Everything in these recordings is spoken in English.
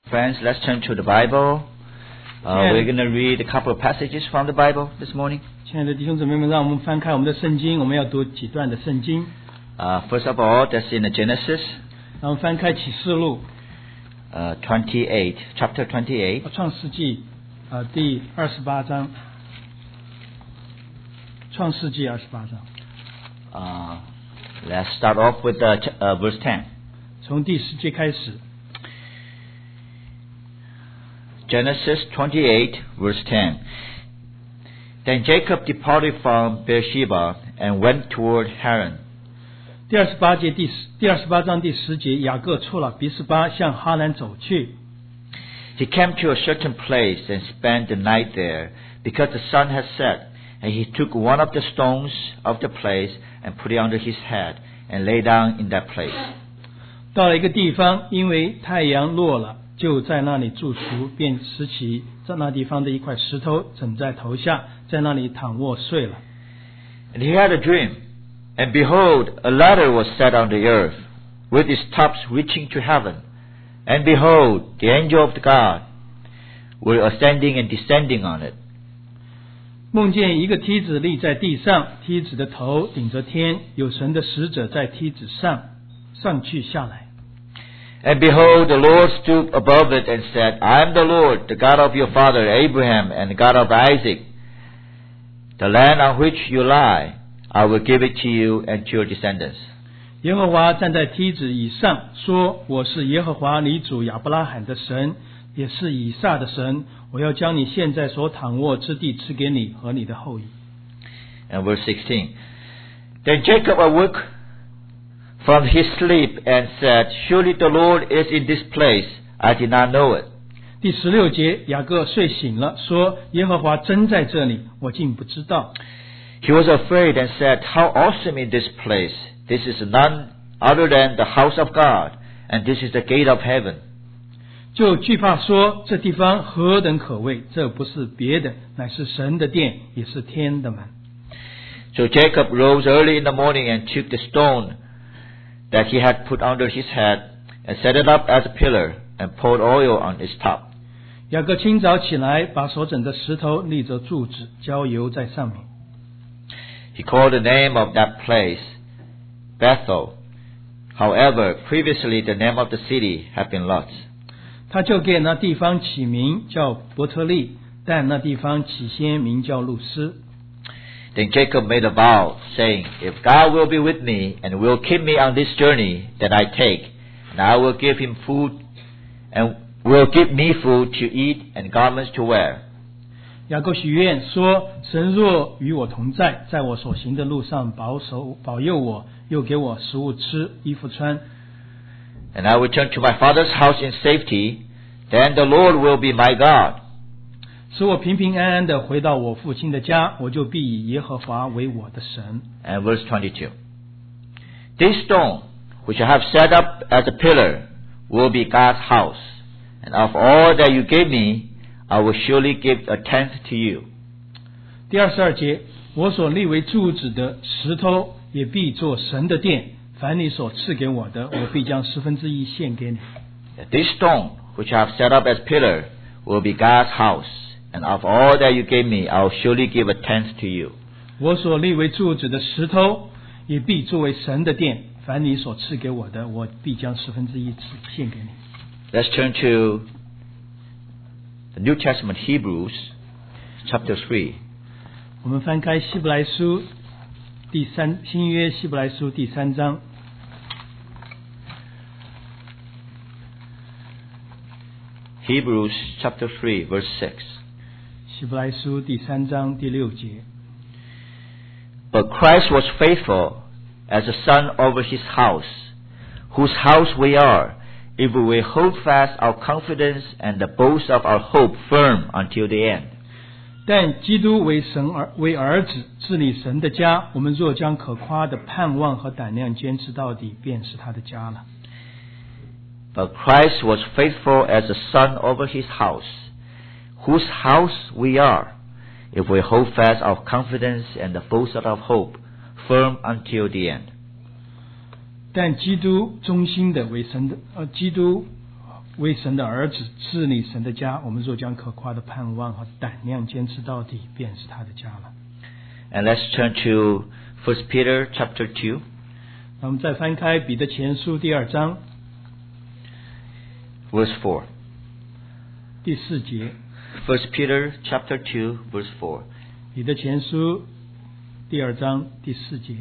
Friends, let's turn to the Bible. We're going to read a couple of passages from the Bible this morning. 亲爱的弟兄姊妹们，让我们翻开我们的圣经，我们要读几段的圣经。 First of all, that's in the Genesis. 让我们翻开启示录 chapter 28. 创世纪第28章。创世纪28章。 Let's start off with verse 10. 从第10节开始。 Genesis 28, verse 10. Then Jacob departed from Beersheba and went toward Haran. 第28章第10节，雅各出了比斯巴，向哈兰走去。 He came to a certain place and spent the night there, because the sun had set. And he took one of the stones of the place and put it under his head, and lay down in that place. 到了一个地方，因为太阳落了，就在那里住宿，便拾起在那地方的一块石头，枕在头下，在那里躺卧睡了。 And he had a dream, and behold, a ladder was set on the earth, with its tops reaching to heaven. And behold, the angel of God were ascending and descending on it. 梦见一个梯子立在地上，梯子的头顶着天，有神的使者在梯子上去下来。 And behold, the Lord stood above it and said, I am the Lord, the God of your father Abraham and the God of Isaac. The land on which you lie, I will give it to you and to your descendants. 耶和华站在梯子以上，说：我是耶和华你主亚伯拉罕的神，也是以撒的神。我要将你现在所躺卧之地赐给你和你的后裔。 And verse 16. Then Jacob awoke from his sleep and said, Surely the Lord is in this place. I did not know it. 第16节，雅各睡醒了，说：耶和华真在这里，我竟不知道。 He was afraid and said, How awesome is this place! This is none other than the house of God, and this is the gate of heaven. 就惧怕说，这地方何等可畏！这不是别的，乃是神的殿，也是天的门。 So Jacob rose early in the morning and took the stone that he had put under his head and set it up as a pillar and poured oil on its top. 雅各清早起来，把所枕的石头立着柱子，浇油在上面。 He called the name of that place Bethel. However, previously the name of the city had been Luz. 他就给那地方起名叫伯特利，但那地方起先名叫路斯。 Then Jacob made a vow, saying, If God will be with me and will keep me on this journey that I take, and I will give him food and will give me food to eat and garments to wear. 雅各许愿说：神若与我同在，在我所行的路上保佑我，又给我食物吃，衣服穿。 And I will return to my father's house in safety, then the Lord will be my God. 使我平平安安地回到我父亲的家，我就必以耶和华为我的神。 And verse 22. This stone, which I have set up as a pillar, will be God's house. And of all that you gave me, I will surely give a tenth to you. 第22节，我所立为柱子的石头，也必作神的殿。凡你所赐给我的，我必将1/10献给你。 This stone, which I have set up as pillar, will be God's house. And of all that you gave me, I will surely give a tenth to you. 我所立为柱子的石头，也必作为神的殿。凡你所赐给我的，我必将1/10献给你。 Let's turn to the New Testament, Hebrews, chapter 3. 我们翻开希伯来书新约希伯来书第3章。 Hebrews chapter 3, verse 6. 希伯来书第3章第6节。 But Christ was faithful as a son over his house, whose house we are, if we will hold fast our confidence and the boast of our hope firm until the end. 但基督为儿子治理神的家，我们若将可夸的盼望和胆量坚持到底，便是他的家了。 But Christ was faithful as a son over his house, whose house we are, if we hold fast our confidence and the boast of our hope firm until the end. 但基督忠心的为神的基督为神的儿子治理神的家，我们若将可夸的盼望和胆量坚持到底，便是他的家了。 And let's turn to 1 Peter chapter 2. 那我们再翻开彼得前书第2章 Verse 4. 第4节。 1 Peter chapter 2, verse 4. 彼得前书第2章第4节。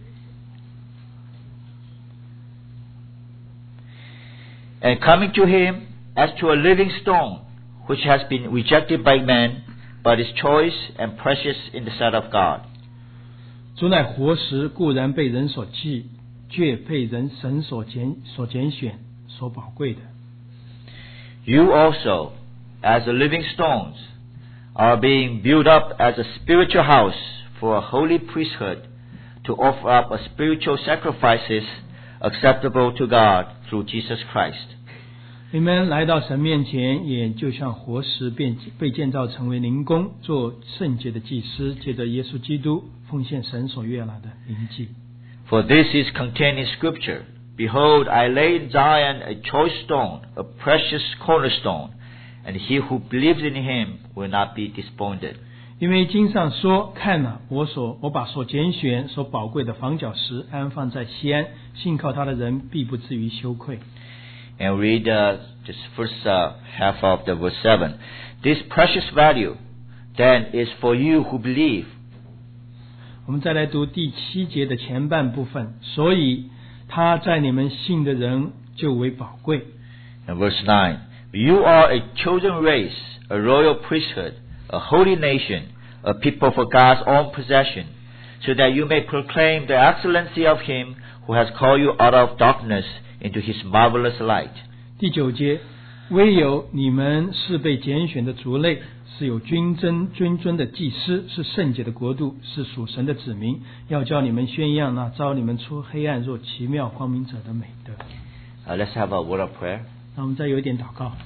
And coming to him as to a living stone, which has been rejected by men, but is choice and precious in the sight of God. 主乃活石，固然被人所弃，却被神所拣选，所宝贵的。 You also, as a living stones, are being built up as a spiritual house for a holy priesthood, to offer up a spiritual sacrifices acceptable to God through Jesus Christ. 你们来到神面前，也就像活石被建造成为灵宫，做圣洁的祭司，借着耶稣基督奉献神所悦纳的灵祭。 For this is contained in Scripture. Behold, I lay in Zion a choice stone, a precious cornerstone, and he who believes in him will not be disappointed. 因为经上说：“看哪，我把所拣选、所宝贵的房角石安放在西安，信靠他的人必不至于羞愧。” And read this first half of the verse 7. This precious value then is for you who believe. 我们再来读第7节的前半部分，所以他在你们信的人就为宝贵。 And verse 9. You are a chosen race, a royal priesthood, a holy nation, a people for God's own possession, so that you may proclaim the excellency of him who has called you out of darkness into his marvelous light. 第9节，唯有你们是被拣选的族类，是有君尊的祭司，是圣洁的国度，是属神的子民，要叫你们宣扬那召你们出黑暗入奇妙光明者的美德。 Let's have a word of prayer. 那我们再有一点祷告。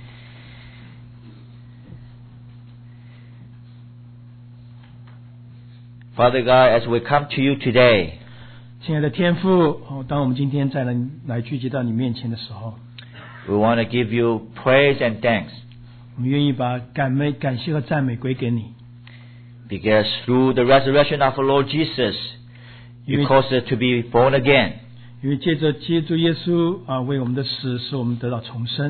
Father God, as we come to you today, 亲爱的天父，当我们今天再来聚集到你面前的时候， we want to give you praise and thanks, 我们愿意把感谢和赞美归给你， because through the resurrection of our Lord Jesus, you caused us to be born again. 因为借着基督耶稣为我们的死，使我们得到重生。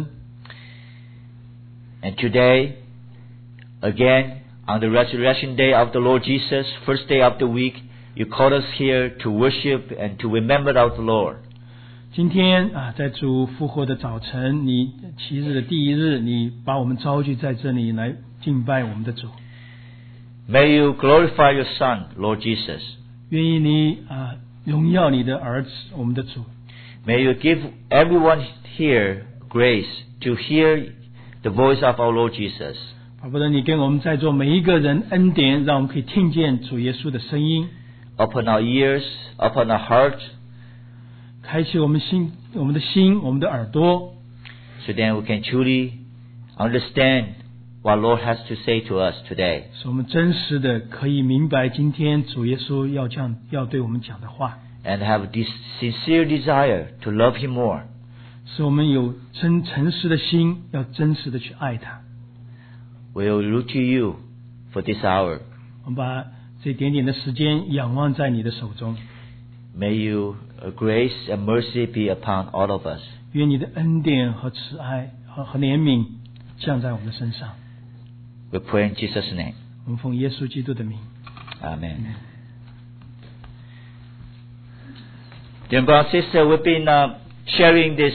And today, again, on the resurrection day of the Lord Jesus, first day of the week, you called us here to worship and to remember our Lord. 今天在主复活的早晨，你7日的第1日，你把我们召集在这里来敬拜我们的主。 May you glorify your Son, Lord Jesus. 愿意你荣耀你的儿子，我们的主。 May you give everyone here grace to hear the voice of our Lord Jesus. 巴不得你给我们在座每一个人恩典，让我们可以听见主耶稣的声音。 Open our ears, open our hearts, 开启我们的心，我们的耳朵， so then we can truly understand what Lord has to say to us today. 使我们真实的可以明白今天主耶稣要对我们讲的话， And have this sincere desire to love Him more. 使我们有诚实的心，要真实的去爱他。 We will look to you for this hour. 我们把这点点的时间仰望在你的手中， May you grace and mercy be upon all of us. 愿你的恩典和慈爱和怜悯降在我们的身上。 We pray in Jesus' name. 我们奉耶稣基督的名。 Amen. Dear brother and sister, we've been sharing this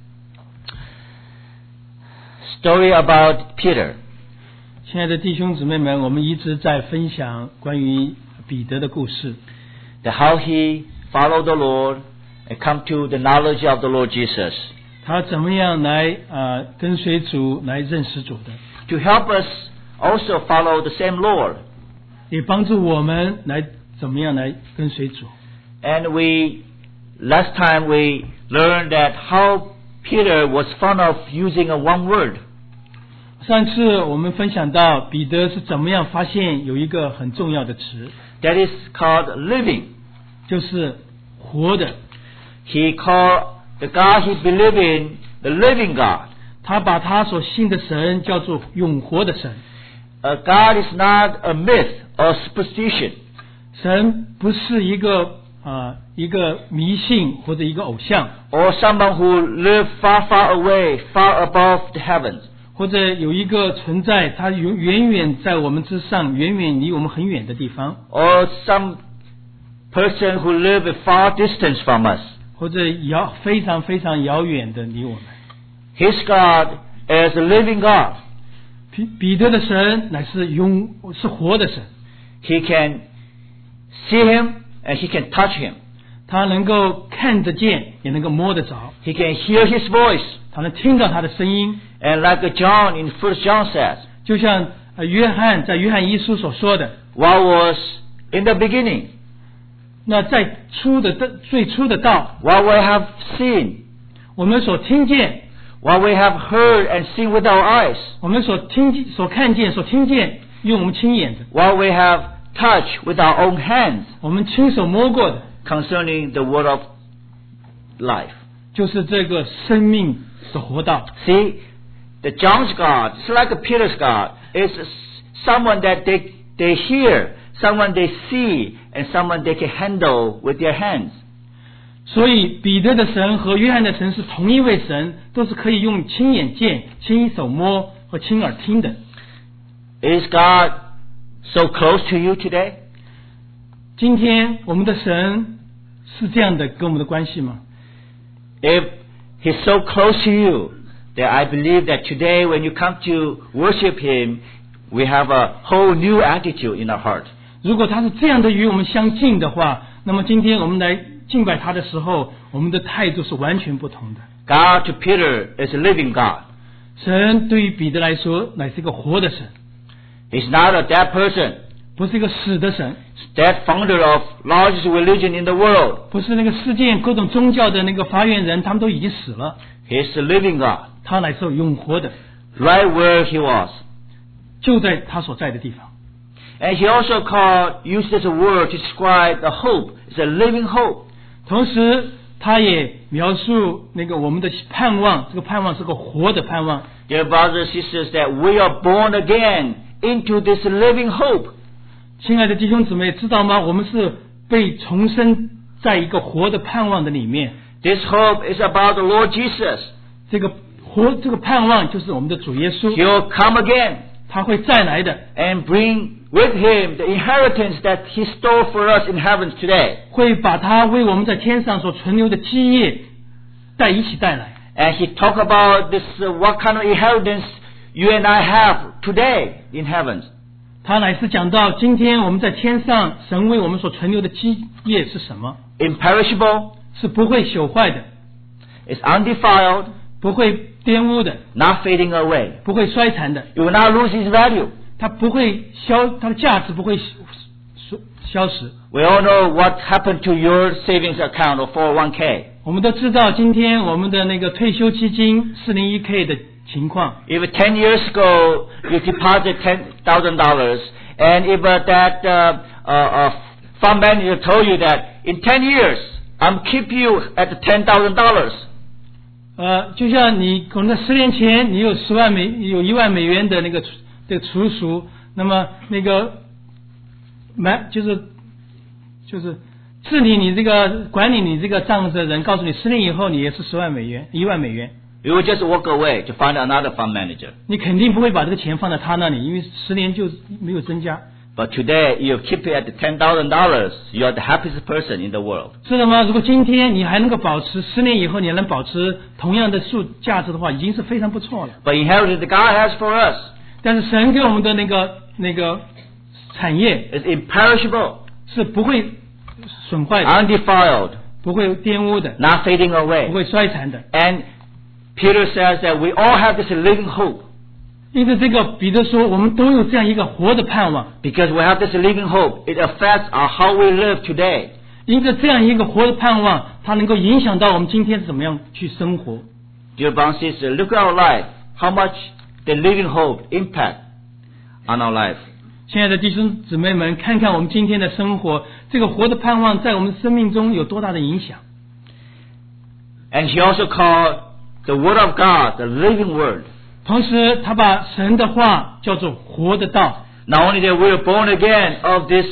story about Peter. 亲爱的弟兄姊妹们，我们一直在分享关于彼得的故事， How he followed the Lord and come to the knowledge of the Lord Jesus. 他怎么样来跟随主，来认识主的， To help us also follow the same Lord. 也帮助我们来怎么样来跟随主。 And last time we learned that how Peter was fond of using a one word. 上次我们分享到彼得是怎么样发现有一个很重要的词， That is called living. 就是活的。 He called the God he believed in the living God. 他把他所信的神叫做永活的神。 God is not a myth or superstition. 神不是一个迷信或者一个偶像， or someone who lives far, far away, far above the heavens. 或者有一个存在，他远远在我们之上，远远离我们很远的地方， or some person who lives a far distance from us. 或者非常非常遥远的离我们。 His God is a living God. 彼得的神乃是活的神， He can see him and he can touch him. 他能够看得见，也能够摸得着， He can hear his voice. 他能听到他的声音。 And like John in 1 John says, 就像约翰在约翰一书所说的， what was in the beginning, 那在最初的道， what we have seen, 我们所听见， what we have heard and seen with our eyes, 我们所看见所听见，用我们亲眼的， what we have touched with our own hands 我们亲手摸过的， concerning the word of life. 就是这个生命的活道。 See, the John's God, it's like a Peter's God, is someone that they hear, someone they see, and someone they can handle with their hands. 所以彼得的神和约翰的神是同一位神，都是可以用亲眼见、亲手摸和亲耳听的。 Is God so close to you today? 今天我们的神是这样的跟我们的关系吗？ If He's so close to you, that I believe that today when you come to worship Him, we have a whole new attitude in our heart. 如果他是这样的与我们相近的话，那么今天我们来敬拜他的时候，我们的态度是完全不同的。 God to Peter is a living God. 神对于彼得来说乃是一个活的神， He's not a dead person, 不是一个死的神， dead founder of largest religion in the world. 不是那个世界各种宗教的那个发源人，他们都已经死了。 He's a living God, 他乃是永活的， right where He was. 就在他所在的地方。 And He also used this word to describe the hope. It's a living hope. 同时他也描述那个我们的盼望，这个盼望是个活的盼望。 Dear brothers and sisters, that we are born again into this living hope. 亲爱的弟兄姊妹，知道吗？我们是被重生在一个活的盼望的里面。 This hope is about the Lord Jesus. 这个盼望就是我们的主耶稣， He'll come again 他会再来的， and bring with Him the inheritance that He stole for us in heavens today. 会把他为我们在天上所存留的基业一起带来。 And He talked about this, what kind of inheritance you and I have today in heavens. 他乃是讲到今天我们在天上，神为我们所存留的基业是什么？ Imperishable, 是不会朽坏的， it's undefiled, 不会玷污的， not fading away. 不会衰残的， You will not lose its value. 它的价值不会消失。 We all know what happened to your savings account or 401k. 我们都知道今天我们的那个退休基金 401k 的情况。 If 10 years ago you deposit $10,000, and if that fund manager told you that in 10 years I'm keep you at $10,000, 就像你可能10年前你有1万美元的那个储蓄，那么那个就是治理你这个管理你这个账的人告诉你10年以后你也是1万美元。 you will just walk away to find another fund manager. 你肯定不会把这个钱放在他那里，因为10年就没有增加。 But today you keep it at $10,000, you are the happiest person in the world. 知道吗？如果今天你还能够保持10年以后你还能保持同样的价值的话，已经是非常不错了。 But inheritance that God has for us 但是神给我们的那个产业 is imperishable, 是不会损坏的， undefiled, 不会玷污的， not fading 不 away. 会衰残的。 And Peter says that we all have this living hope. 因此这个彼得说我们都有这样一个活的盼望， Because we have this living hope, it affects how we live today. 因此这样一个活的盼望，它能够影响到我们今天是怎么样去生活。 Dear brothers and sisters, look at our life, how much the living hope impact on our life. 亲爱的弟兄姊妹们，看看我们今天的生活，这个活的盼望在我们生命中有多大的影响。 And he also called the Word of God, the living Word. 同时他把神的话叫做活的道。 Not only that we are born again of this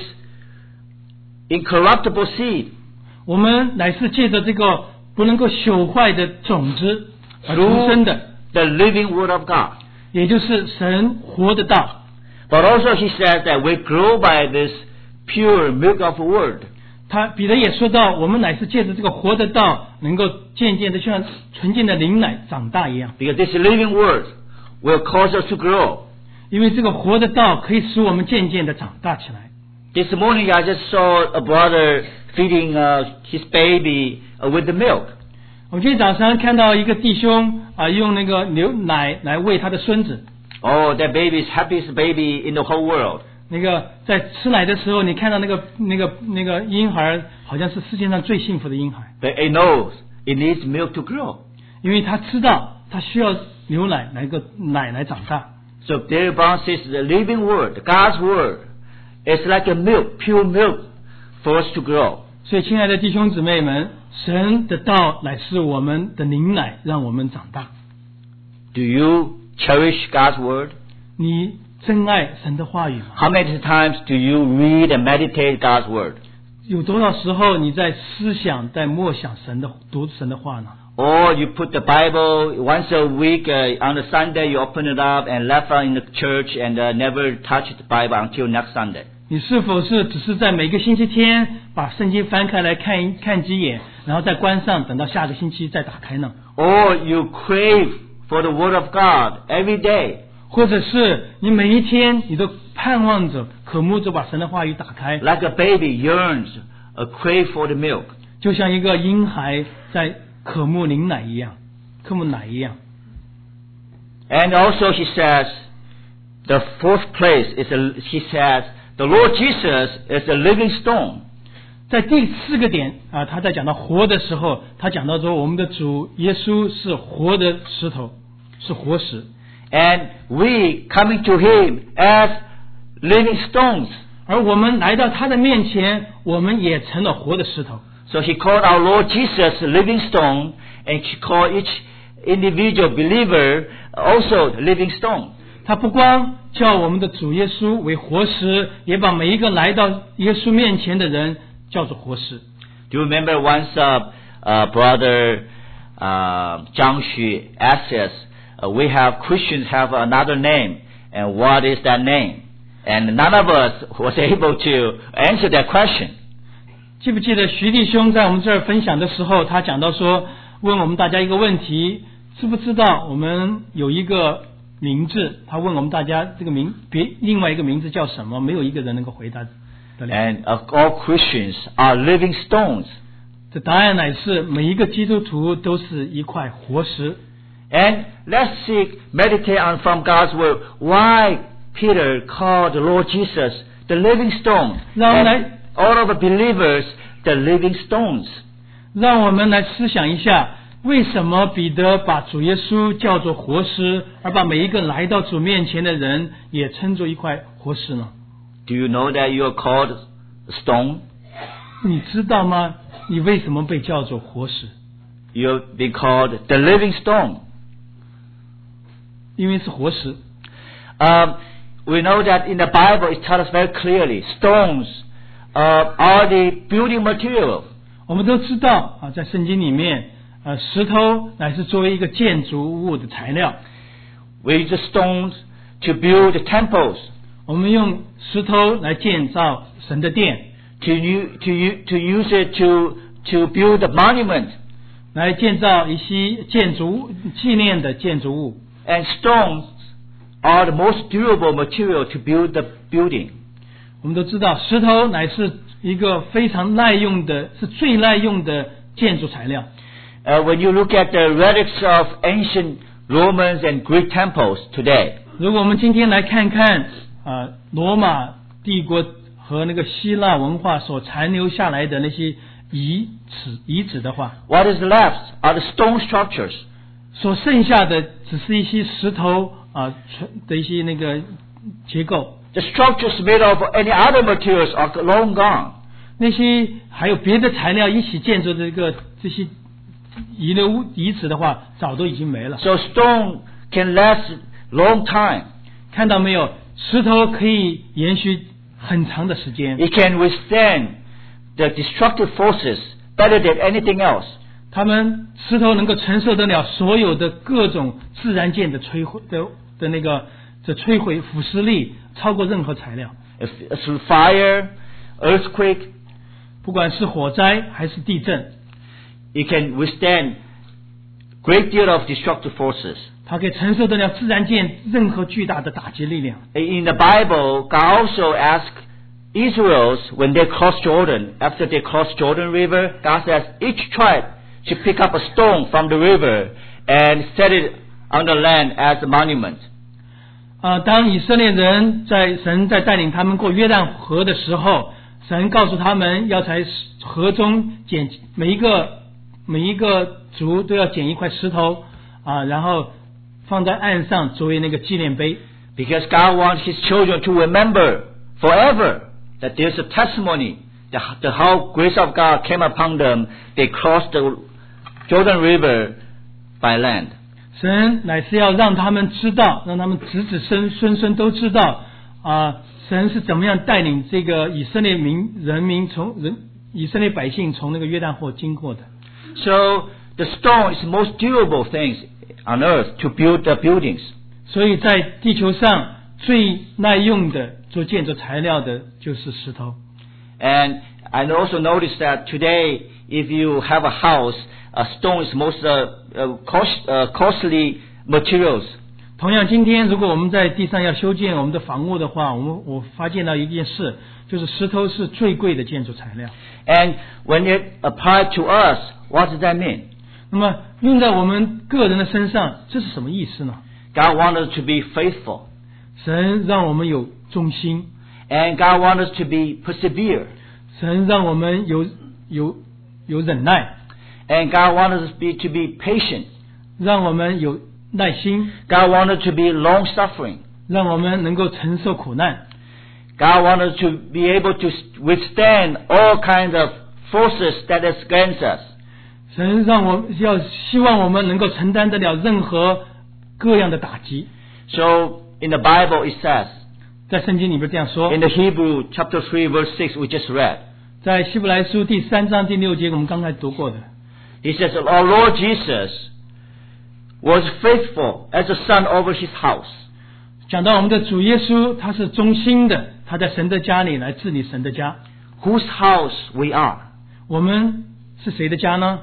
incorruptible seed, 我们乃是借着这个不能够朽坏的种子而出生的， the living Word of God. 也就是神活的道。 But also he says that we grow by this pure milk of the Word. 彼得也说到，我们乃是借着这个活的道，能够渐渐的像纯净的灵奶长大一样。 Because this living Word will cause us to grow. 因为这个活的道可以使我们渐渐的长大起来。 This morning I just saw a brother feeding his baby with the milk. 我今天早上看到一个弟兄用那个牛奶来喂他的孙子。 Oh, that baby is happiest baby in the whole world. 那个在吃奶的时候，你看到那个婴孩好像是世界上最幸福的婴孩， But it knows it needs milk to grow. 因为他知道他需要牛奶奶来长大。 So there Brown says the living Word, God's Word, is like a milk, pure milk for us to grow. 所以，亲爱的弟兄姊妹们，神的道乃是我们的灵奶，让我们长大。 Do you cherish God's Word? 你真爱神的话语吗？ How many times do you read and meditate God's Word? 有多少时候你在思想、在默想读神的话呢？ Or you put the Bible once a week on a Sunday, you open it up and left it in the church and never touch the Bible until next Sunday. 你是否是只是在每个星期天把圣经翻开来看几眼，然后再关上，等到下个星期再打开呢？ Or you crave for the Word of God every day. 或者是你每一天你都盼望着、渴慕着把神的话语打开， Like a baby yearns, crave for the milk. 就像一个婴孩在渴慕灵奶一样，渴慕奶一样。 And also he says, the fourth place is, he says, the Lord Jesus is a living stone. 在第四个点他在讲到活的时候，他讲到说我们的主耶稣是活的石头，是活石。 And we coming to him as living stones. 而我们来到他的面前，我们也成了活的石头。 So he called our Lord Jesus a living stone, and he called each individual believer also a living stone. 他不光叫我们的主耶稣为活石，也把每一个来到耶稣面前的人叫做活石。 Do you remember once brother Zhang Xu asked us, we have Christians have another name, and what is that name? And none of us was able to answer that question. 记不记得徐弟兄在我们这儿分享的时候，他讲到说，问我们大家一个问题，知不知道我们有一个名字？他问我们大家这个另外一个名字叫什么？没有一个人能够回答得了。 And all Christians are living stones. 这答案乃是每一个基督徒都是一块活石。 And let's meditate on from God's word why Peter called the Lord Jesus the living stone, and all of the believers the living stones. 让我们来思想一下，为什么彼得把主耶稣叫做活石，而把每一个来到主面前的人也称作一块活石呢？ Do you know that you are called stone? 你知道吗？你为什么被叫做活石？ You've been called the living stone. 因为是活石。 We know that in the Bible it tells us very clearly, stones are the building material. 我们都知道在圣经里面，石头乃是作为一个建筑物的材料。 We use stones to build temples. 我们用石头来建造神的殿。 To use it to build a monument. 来建造一些纪念的建筑物。 And stones are the most durable material to build the building. 我们都知道，石头乃是一个非常耐用的，是最耐用的建筑材料。 When you look at the relics of ancient Romans and Greek temples today, 如果我们今天来看看罗马帝国和那个希腊文化所残留下来的那些遗址的话， what is left are the stone structures. 所剩下的只是一些石头的一些那个结构。 The structures made of any other materials are long gone. 那些还有别的材料一起建筑的这些遗址的话，早都已经没了。 So stone can last long time. 看到没有？石头可以延续很长的时间。 It can withstand the destructive forces better than anything else. 石头能够承受得了所有的各种自然界的摧毁这摧毁腐蚀力，超过任何材料。 Through fire, earthquake, 不管是火灾还是地震， it can withstand great deal of destructive forces. 它可以承受得了自然界任何巨大的打击力量。 In the Bible, God also asked Israelites when they crossed Jordan, after they crossed Jordan River, God says each tribe should pick up a stone from the river and set it on the land as a monument. 当以色列人神在带领他们过约旦河的时候，神告诉他们要在河中捡每一个族都要捡一块石头然后放在岸上作为那个纪念碑。 Because God wants His children to remember forever that there's a testimony that how grace of God came upon them. They crossed the Jordan River by land. 神乃是要让他们知道，让他们子子孙孙都知道神是怎么样带领这个以色列以色列百姓从那个约旦河经过的。 So the stone is the most durable things on earth to build the buildings. 所以在地球上最耐用的做建筑材料的就是石头。 And I also noticed that today, if you have a house, a stone is most costly materials. 同样，今天如果我们在地上要修建我们的房屋的话，我发现到一件事，就是石头是最贵的建筑材料。 And when it applied to us, what does that mean? 那么用在我们个人的身上，这是什么意思呢？ God wants us to be faithful. 神让我们有忠心。 And God wants us to be persevere. 神让我们有忍耐。 And God wants us to be patient. 让我们有耐心。 God wants us to be long suffering. 让我们能够承受苦难。 God wants us to be able to withstand all kinds of forces that is against us. 神希望我们能够承担得了任何各样的打击。 So in the Bible it says, 在圣经里边这样说。 In the Hebrew chapter 3 verse 6 we just read. 在希伯来书第3章第6节我们刚才读过的。 He says, Our Lord Jesus was faithful as a son over his house. 讲到我们的主耶稣，他是忠心的，他在神的家里来治理神的家。 Whose house we are? 我们是谁的家呢？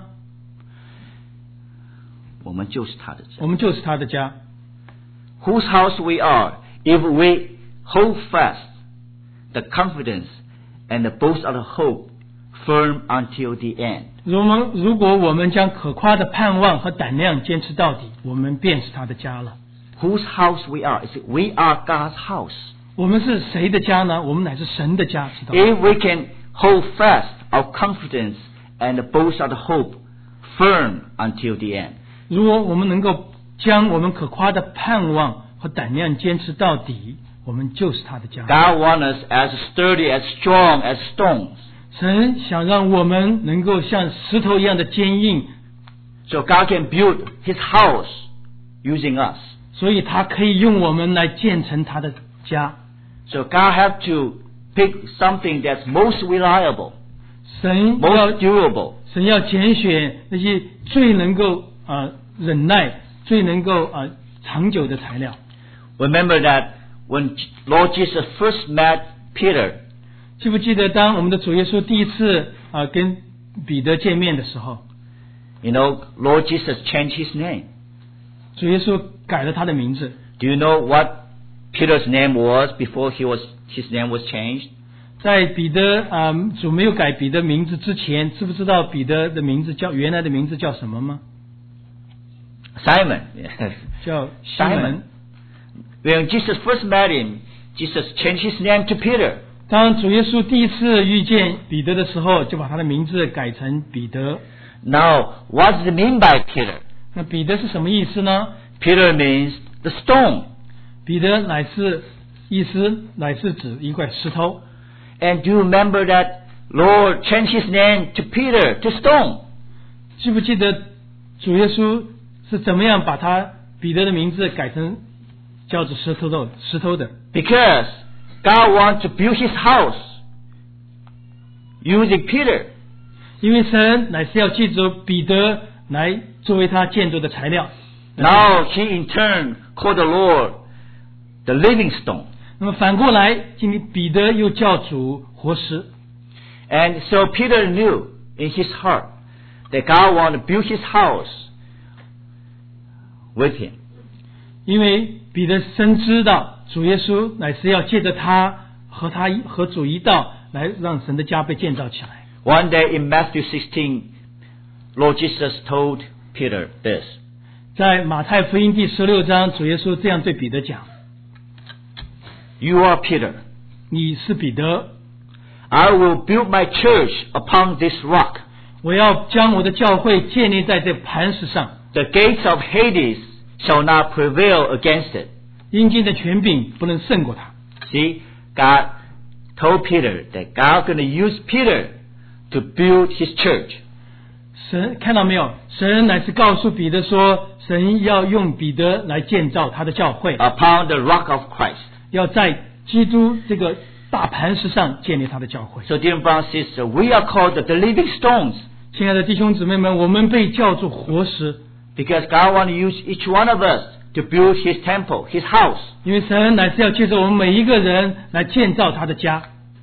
我们就是他的家。 我们就是他的家。 Whose house we are if we hold fast the confidence and the boast of the hope firm until the end. 如果我们将可夸的盼望和胆量坚持到底，我们便是他的家了。 Whose house we are? We are God's house. 我们是谁的家呢？我们乃是神的家，知道吗？ If we can hold fast our confidence and boast of the hope firm until the end. 如果我们能够将我们可夸的盼望和胆量坚持到底，我们就是他的家。 God wants us as sturdy, as strong as stones. 神想让我们能够像石头一样的坚硬。 So God can build His house using us. 所以他可以用我们来建成他的家。 So God have to pick something that's most reliable, 神 most durable. 神要拣选那些最能够忍耐、最能够长久的材料。 Remember that when Lord Jesus first met Peter, 记不记得当我们的主耶稣第一次跟彼得见面的时候， you know, Lord Jesus changed his name. 主耶稣改了他的名字。 Do you know what Peter's name was before his name was changed? 在彼得主没有改彼得名字之前，知不知道彼得的名字原来的名字叫什么吗？ Simon. 叫西门。 When Jesus first met him, Jesus changed his name to Peter. 当主耶稣第一次遇见彼得的时候，就把他的名字改成彼得。 Now, what does it mean by Peter? 那彼得是什么意思呢？ Peter means the stone. 彼得意思乃是指一块石头。 And do you remember that Lord changed his name to Peter, to stone? 记不记得主耶稣是怎么样把彼得的名字改成叫做石头的？ Because God wants to build His house using Peter. 因为神乃是要借着彼得来作为他建筑的材料。 Now He in turn called the Lord the living stone. 那么反过来，今天彼得又叫主活石。 And so Peter knew in his heart that God wanted to build His house with him. 因为彼得深知道主耶稣乃是要借着他和主一道来让神的家被建造起来。 One day in Matthew 16, Lord Jesus told Peter this. 在马太福音第16章，主耶稣这样对彼得讲： You are Peter. 你是彼得， I will build my church upon this rock. 我要将我的教会建立在这磐石上， The gates of Hades shall not prevail against it. 阴间的权柄不能胜过他。 See, God told Peter that God's going to use Peter to build His church. 神看到没有？神乃是告诉彼得说，神要用彼得来建造他的教会， upon the rock of Christ. 要在基督这个大磐石上建立他的教会。 So dear brothers and sisters, we are called the living stones 亲爱的弟兄姊妹们，我们被叫做活石， because God wants to use each one of us to build His temple, His house. 因为神乃是要借着我们每一个人来建造他的家。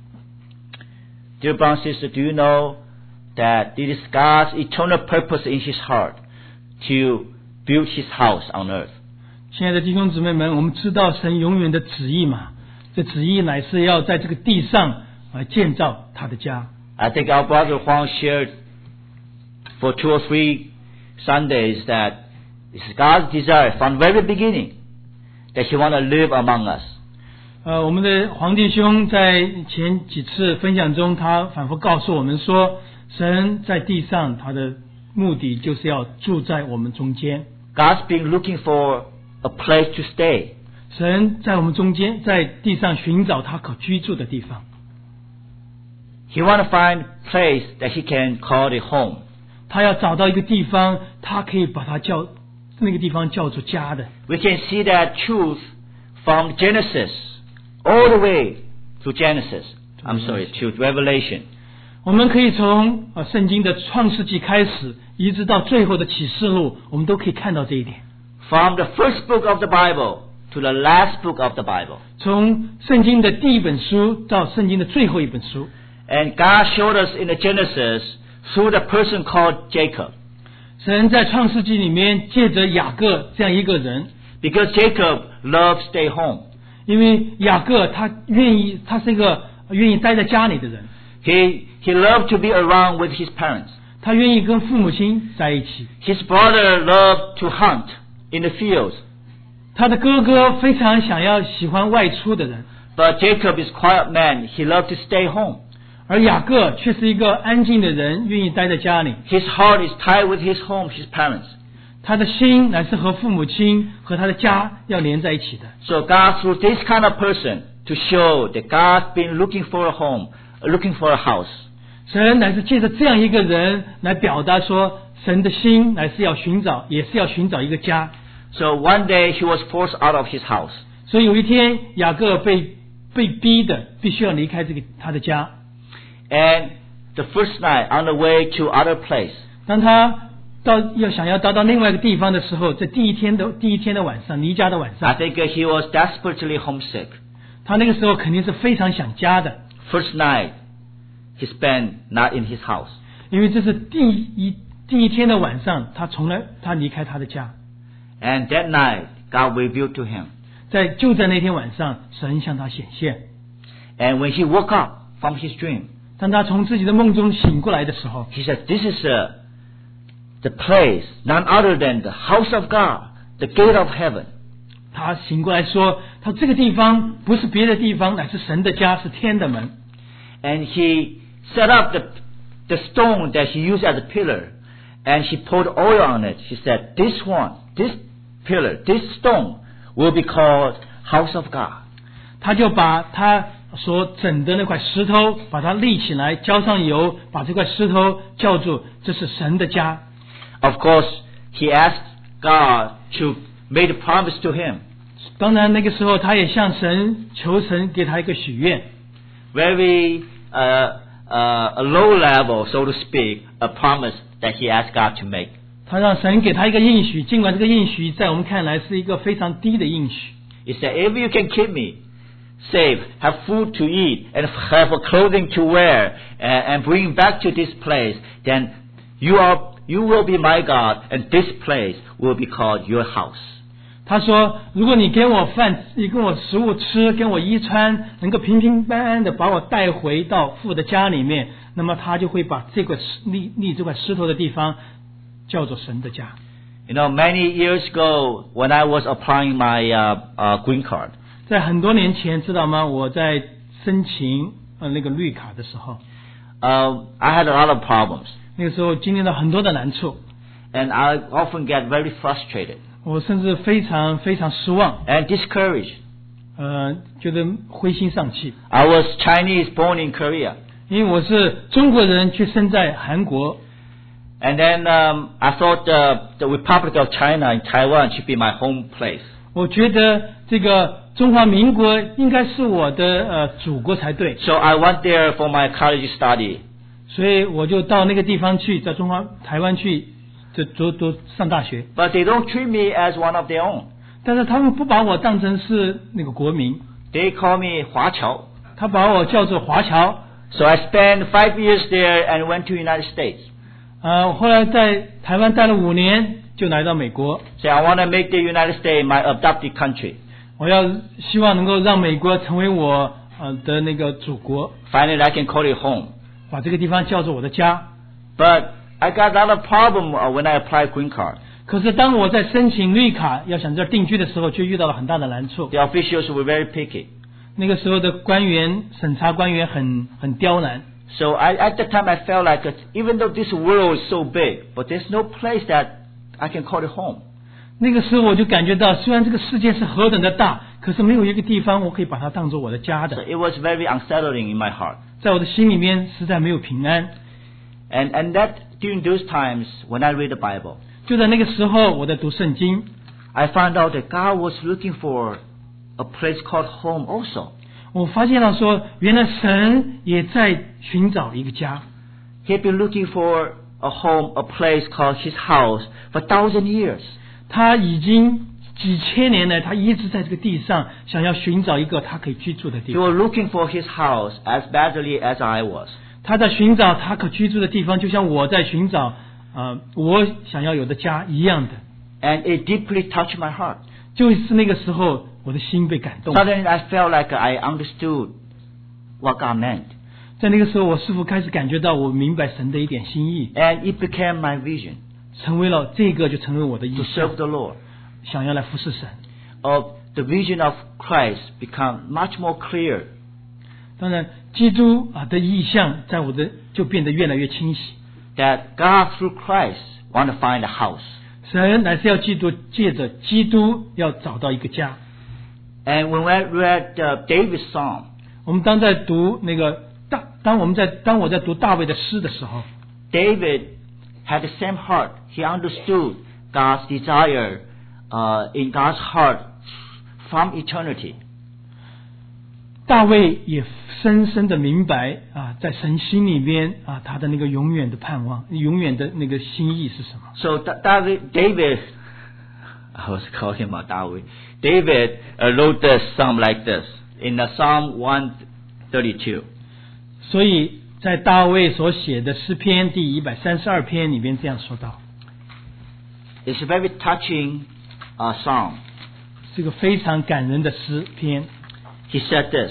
Dear brothers and sisters, do you know that it is God's eternal purpose in His heart to build His house on earth? 亲爱的弟兄姊妹们，我们知道神永远的旨意嘛？这旨意乃是要在这个地上来建造他的家。 I think our brother Huang shared for 2 or 3 Sundays that it's God's desire from the very beginning that He wants to live among us. 我们的黄弟兄在前几次分享中，他反复告诉我们说，神在地上他的目的就是要住在我们中间。 God's been looking for a place to stay. 神在我们中间，在地上寻找他可居住的地方。 He wants to find a place that He can call it home. 他要找到一个地方，他可以把它那个地方叫做家的。 We can see that truth from Genesis all the way to Revelation. 我们可以从圣经的创世纪开始，一直到最后的启示录，我们都可以看到这一点。 From the first book of the Bible to the last book of the Bible. 从圣经的第一本书到圣经的最后一本书。 And God showed us in the Genesis through the person called Jacob. 神在创世纪里面借着雅各这样一个人， Because Jacob loved stay home. 因为雅各他是一个愿意待在家里的人， He loved to be around with his parents. 他愿意跟父母亲在一起。 His brother loved to hunt in the fields. 他的哥哥非常喜欢外出的人， But Jacob is a quiet man. He loved to stay home. 而雅各却是一个安静的人，愿意待在家里。 His heart is tied with his home, his parents. 他的心乃是和父母亲和他的家要连在一起的。 So God, through this kind of person, to show that God's been looking for a home, looking for a house. 神乃是借着这样一个人来表达说，神的心乃是要寻找，也是要寻找一个家。 So one day he was forced out of his house. 所以有一天，雅各被逼的必须要离开他的家。 And the first night on the way to other place, 当他想要到另外一个地方的时候，在第一天的晚上，离家的晚 I 上， think he was desperately homesick. 他那个时候肯定是非常想家的， First night he spent not in his house. 因为这是第一天的晚上，他离开他的家。 And that night God revealed to him. 就在那天晚上，神向他显现。 And when he woke up from his dream, 当他从自己的梦中醒过来的时候， he said, this is the place, none other than the house of God, the gate of heaven. 他醒过来说，他这个地方不是别的地方，乃是神的家，是天的门。 And he set up the stone that he used as a pillar, and he poured oil on it. He said, this pillar, this stone will be called house of God. 他就把他所整的那块石头，把它立起来，浇上油，把这块石头叫做这是神的家。 Of course, he asked God to make a promise to him. 当然那个时候他也向神求神给他一个许愿， Very a low level, so to speak, a promise that he asked God to make. 他让神给他一个应许，尽管这个应许在我们看来是一个非常低的应许。 He said, if you can keep me safe, have food to eat, and have clothing to wear, and bring back to this place, then you will be my God, and this place will be called your house. 他说，如果你给我饭，你给我食物吃，给我衣穿，能够平平安安的把我带回到父的家里面，那么他就会把这个立这块石头的地方叫做神的家。 You know, many years ago, when I was applying my green card, 在很多年前，知道吗？我在申请那个绿卡的时候， I had a lot of problems, 那个时候经历了很多的难处， and I often get very frustrated 我甚至非常非常失望， and discouraged. 觉得灰心丧气， I was Chinese, born in Korea, 因为我是中国人，却生在韩国。 and then I thought the Republic of China in Taiwan should be my home place. 我觉得这个中华民国应该是我的祖国才对， So I went there for my college study. 所以我就到那个地方去，在台湾去读上大学。 But they don't treat me as one of their own. 但是他们不把我当成是那个国民， They call me 华侨. 他把我叫做华侨。 So I spent 5 years there and went to United States. 我后来在台湾待了5年，就来到美国。 So I want to make the United States my adopted country. 我希望能够让美国成为我的那个祖国， Finally, I can call it home. 把这个地方叫做我的家。 But I got a lot of problem when I applied green card. 可是当我在申请绿卡要想这儿定居的时候，却遇到了很大的难处。 The officials were very picky. 那个时候的审查官员很刁难。 So at the time I felt like even though this world is so big, but there's no place that I can call it home. 那个时候我就感觉到，虽然这个世界是何等的大，可是没有一个地方我可以把它当做我的家 So 的。 it was very unsettling in my heart. 在我的心里面实在没有平安。 And that during those times when I read the Bible, 就在那个时候，我在读圣经， I found out that God was looking for a place called home also. 我发现了说，原来神也在寻找一个家。 He had been looking for a home, a place called His house for 1,000 years. 他已经几千年来，他一直在这个地上想要寻找一个他可以居住的地 He 方。 was looking for His house as badly as I was. 他在寻找他可居住的地方，就像我在寻找我想要有的家一样的。 And it deeply touched my heart. 就是那个时候，我的心被感动。 Suddenly I felt like I understood what God meant. 在那个时候，我似乎开始感觉到我明白神的一点心意， And it became my vision 成为了这个就成为我的意 to 向 serve，the Lord. 想要来服侍神。 The vision of Christ become much more clear. 当然，基督的意向在我的就变得越来越清晰。 That God through Christ want to find a house. 神乃是要借着基督要找到一个家。 And when I read David's Psalm, 我们当在读那个当我在读大卫的诗的时候， David had the same heart. He understood God's desire in God's heart from eternity. 大卫也深深的明白在神心里边他的那个永远的盼望，永远的那个心意是什么。 So David, I was calling him David. David wrote the psalm like this in Psalm 132. 所以在大卫所写的诗篇第132篇里边这样说道， It's a very touching psalm. 是个非常感人的诗篇。 He said this,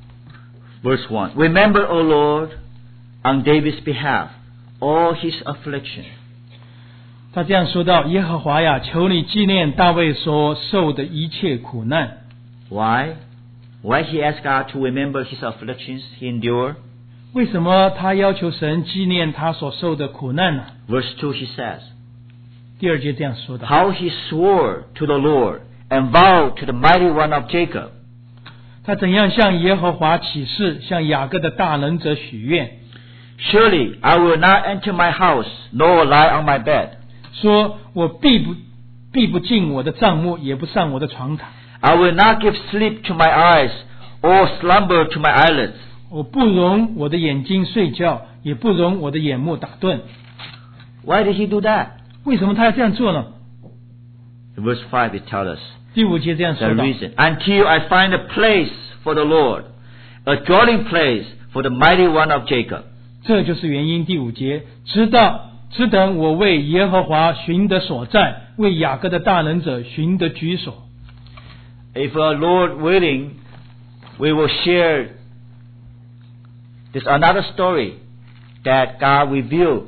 verse 1, Remember, O Lord, on David's behalf, all his affliction. 他这样说道：耶和华呀，求你纪念大卫所受的一切苦难。 Why? Why he asked God to remember his afflictions he endured? 为什么他要求神纪念他所受的苦难呢？ Verse 2 he says, 第2节这样说的： How he swore to the Lord and vowed to the mighty one of Jacob. 他怎样向耶和华起誓，向雅各的大能者许愿。 Surely I will not enter my house, nor lie on my bed. 说我必不进我的帐幕，也不上我的床榻。 I will not give sleep to my eyes, or slumber to my eyelids. 我不容我的眼睛睡觉，也不容我的眼目打盹。 Why did he do that? 为什么他要这样做呢？ In verse 5 it tells us 第5节这样 the 说道 reason. Until I find a place for the Lord, a dwelling place for the mighty one of Jacob. 这就是原因。第5节，只等我为耶和华寻得所在，为雅各的大能者寻得居所。 If our Lord willing, we will share this another story that God revealed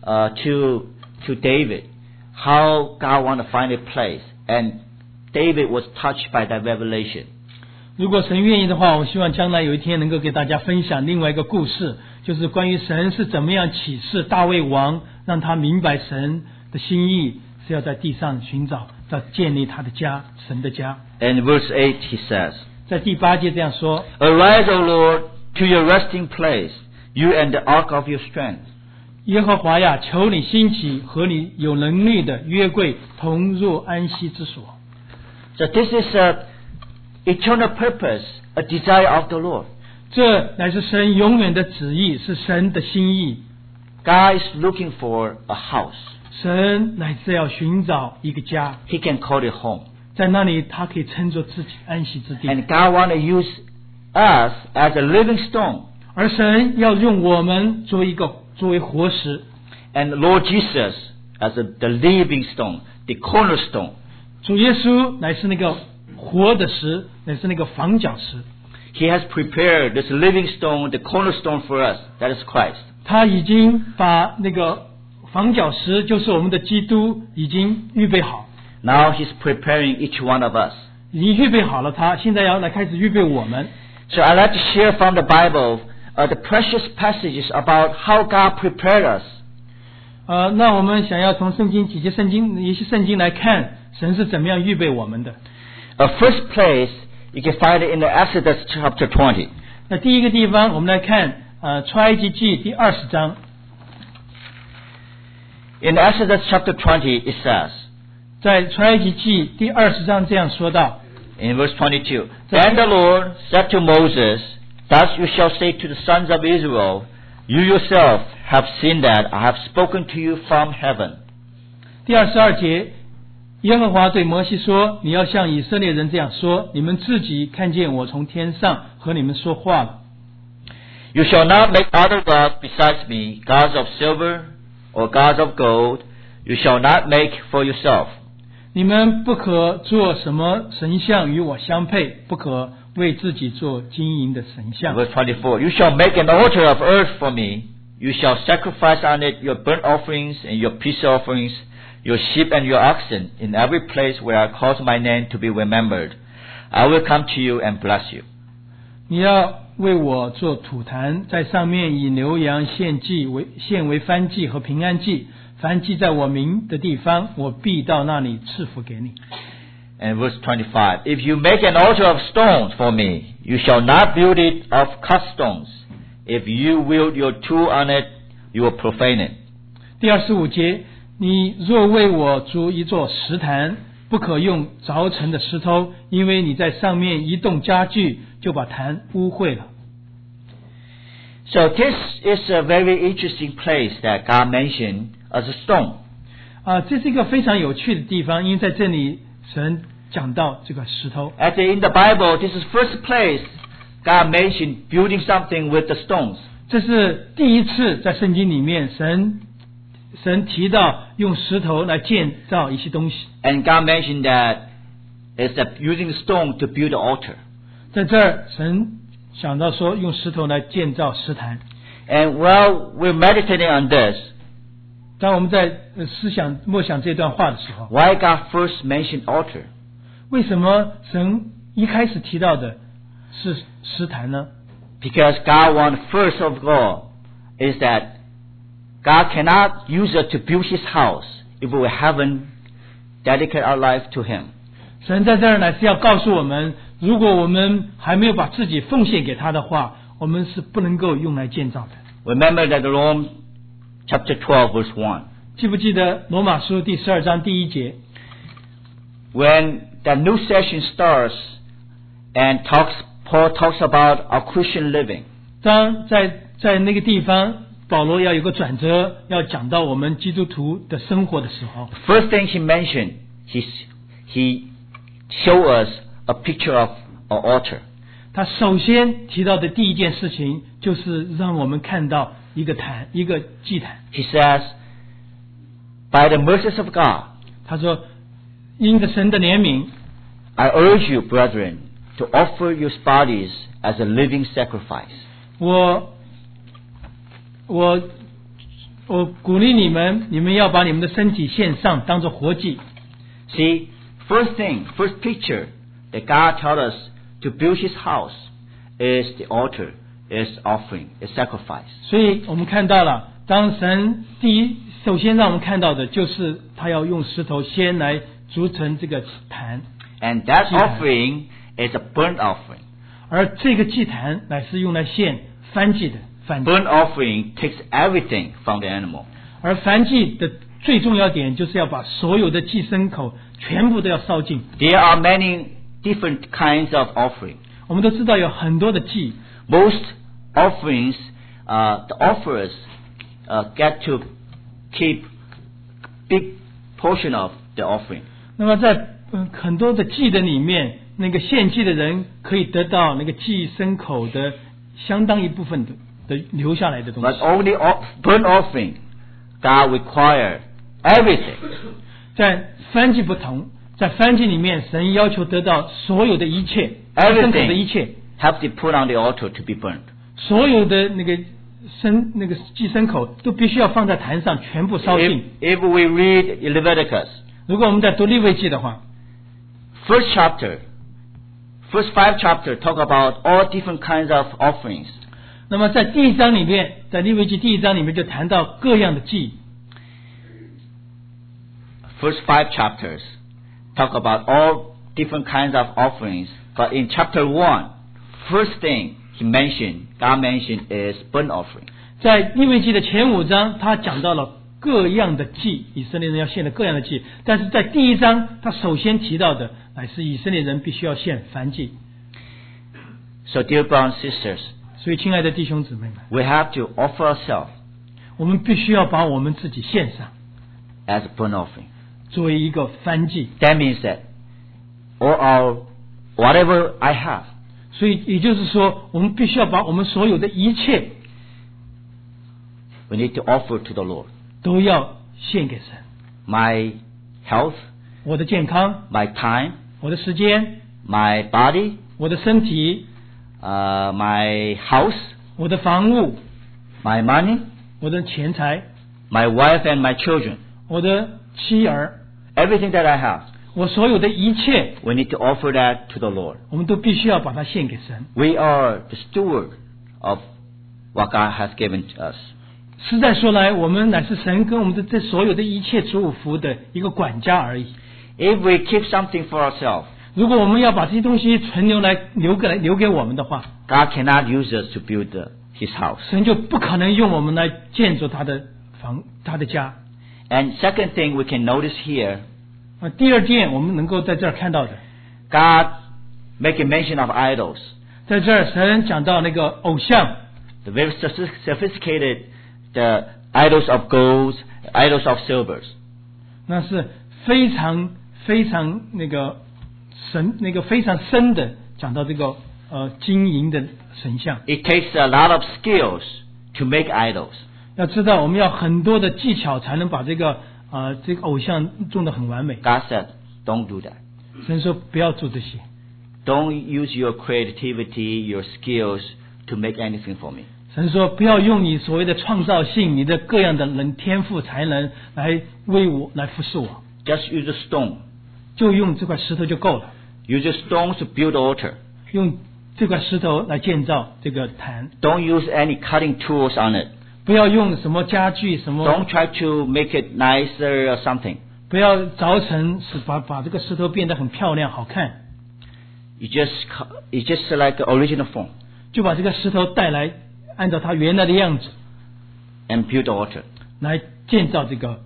to David, how God want to find a place, and David was touched by that revelation. 如果神愿意的话，我希望将来有一天能够给大家分享另外一个故事，就是关于神是怎么样启示大卫王，让他明白神的心意是要在地上寻找，要建立他的家，神的家。 And verse 8 he says, 在第8节这样说： Arise, O Lord, to your resting place, you and the ark of your strength. 耶和华呀，求你兴起，和你有能力的约柜同入安息之所。 So this is an eternal purpose, a desire of the Lord. 这乃是神永远的旨意，是神的心意。 God is looking for a house. 神乃是要寻找一个家， He can call it home. 在那里他可以称作自己安息之地。 And God want to use us as a living stone. 而神要用我们作为活石， And Lord Jesus as the living stone, the cornerstone. 主耶稣乃是那个活的石，乃是那个房角石。 He has prepared this living stone, the cornerstone for us. That is Christ. 他已经把那个房角石，就是我们的基督，已经预备好， Now He's preparing each one of us. 已经预备好了他，现在要来开始预备我们。 So I'd like to share from the Bible the precious passages about how God prepared us. 那我们想要从一些圣经来看，神是怎么样预备我们的。 First place, you can find it in the Exodus chapter 20. 那第一个地方，我们来看出埃及记第20章。 In Exodus chapter 20, it says, 在出埃及记第20章这样说道 in verse 22, Then the Lord said to Moses, Thus you shall say to the sons of Israel, You yourself have seen that I have spoken to you from heaven. 第22节，耶和华对摩西说：“你要向以色列人这样说，你们自己看见我从天上和你们说话了。 You shall not make other gods besides me, gods of silver or gods of gold. You shall not make for yourself. 你们不可做什么神像与我相配，不可为自己做金银的神像。 Verse 24, You shall make an altar of earth for me. You shall sacrifice on it your burnt offerings and your peace offerings, your sheep and your oxen, in every place where I cause my name to be remembered. I will come to you and bless you. 你要为我做土坛，在上面以牛羊献为燔祭和平安祭。凡祭在我名的地方，我必到那里赐福给你。 And verse 25, If you make an altar of stones for me, you shall not build it of cut stones. If you wield your tool on it, you will profane it. 第25节，你若为我筑一座石坛，不可用凿成的石头，因为你在上面移动家具，就把坛污秽了。 So this is a very interesting place that God mentioned as a stone. 这是一个非常有趣的地方，因为在这里神讲到这个石头。 In the Bible, this is first place God mentioned building something with the stones. 这是第一次在圣经里面神提到用石头来建造一些东西。 And God mentioned that it's using the stone to build the altar. 在这儿，神想到说用石头来建造石坛。 And while we're meditating on this, 当我们在默想这段话的时候， why God first mentioned altar? 为什么神一开始提到的是石坛呢？ Because God wants first of all is that God cannot use us to build His house if we haven't dedicated our life to Him. 神在这儿呢是要告诉我们，如果我们还没有把自己奉献给他的话，我们是不能够用来建造的。 Remember that Romans chapter 12 verse 1. 记不记得罗马书第12章第1节？ When the new session starts and Paul talks about our Christian living. 当在那个地方，保罗要有个转折，要讲到我们基督徒的生活的时候， First thing he mentioned, he showed us a picture of an altar. 他首先提到的第一件事情，就是让我们看到一个祭坛。 He says, by the mercies of God, 他说，因着神的怜悯， I urge you, brethren, to offer your bodies as a living sacrifice. 我鼓励你们要把你们的身体献上，当作活祭。 See, first picture that God taught us to build His house is the altar, is offering, is sacrifice. 所以我们看到了，当神首先让我们看到的就是他要用石头先来筑成这个坛， And that offering is a burnt offering. 而这个祭坛乃是用来献燔祭的燔祭。 Burnt offering takes everything from the animal. 而燔祭的最重要点就是要把所有的祭牲口全部都要烧尽。 There are many different kinds of offering. 我们都知道有很多的祭， Most offerings, the offerers get to keep big portion of the offering. 那么在很多的祭的里面，那个献祭的人可以得到那个祭牲口的相当一部分的留下来的东西。 But only burnt offering, God requires everything. 在燔祭不同，在燔祭里面，神要求得到所有的一切，祭牲口的一切， have to put on the altar to be burnt. 所有的那个祭牲口都必须要放在坛上，全部烧尽。 If we read Leviticus, 如果我们在读利未记的话， first 5 chapters talk about all different kinds of offerings. 那么在第1章里面，在利未记第1章里面就谈到各样的祭。 First 5 chapters talk about all different kinds of offerings. But in chapter 1, first thing God mentioned is burnt offering. 在利未记的前5章，他讲到了各样的祭，以色列人要献的各样的祭。但是在第1章，他首先提到的乃是以色列人必须要献燔祭。 So dear brothers and sisters, 所以，亲爱的弟兄姊妹们， we have to offer ourselves 我们必须要把我们自己献上， as a burnt offering. 作为一个燔祭。 That means that whatever I have, 所以也就是说，我们必须要把我们所有的一切 we need to offer to the Lord. 都要献给神。 My health, 我的健康， my time, 我的时间， my body, 我的身体， my house, 我的房屋， my money, 我的钱财， my wife and my children, 我的妻儿， everything that I have, 我所有的一切， we need to offer that to the Lord. 我们都必须要把它献给神。 We are the steward of what God has given to us. 实在说来，我们乃是神跟我们的这所有的一切祝福的一个管家而已。 If we keep something for ourselves, 如果我们要把这些东西存留来留给我们的话， God cannot use us to build His house. 神就不可能用我们来建筑他的家。 And second thing we can notice here, 第二件我们能够在这儿看到的， God making mention of idols, 在这儿神讲到那个偶像， the very sophisticated, the idols of gold, idols of silvers. 那是非常非常非常深的讲到这个金银的神像。 It takes a lot of skills to make idols. 要知道，我们要很多的技巧才能把这个偶像做得很完美。 God said, don't do that. 神说不要做这些， Don't use your creativity, your skills to make anything for me. 神说不要用你所谓的创造性，你的各样的天赋才能来为我来服侍我， Just use a stone. 就用这块石头就够了， Use a stone to build the altar. 用这块石头来建造这个坛， Don't use any cutting tools on it. 不要用什么家具什么， Don't try to make it nicer or something. 不要凿成把这个石头变得很漂亮好看， You just select the original form 就把这个石头带来，按照它原来的样子 and build the altar. 来建造这个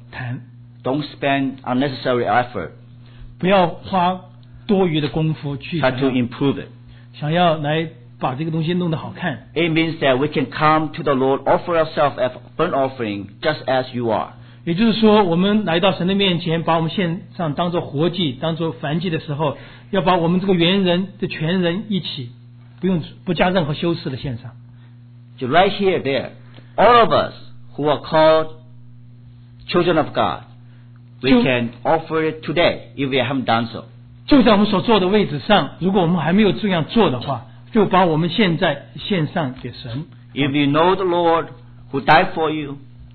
谈， Don't spend unnecessary effort. 不要花多余的功夫去 Try to improve it. 想要来把这个东西弄得好看。 It means that we can come to the Lord, offer ourselves as burnt offering, just as you are. 也就是说，我们来到神的面前，把我们献上当作活祭、当作燔祭的时候，要把我们这个原人的全人一起，不加任何修饰的献上。 So right here, there, all of us who are called children of God, we can offer it today if we haven't done so. 就在我们所坐的位置上，如果我们还没有这样做的话，就把我们现在献上给神。 If you know the Lord who died for you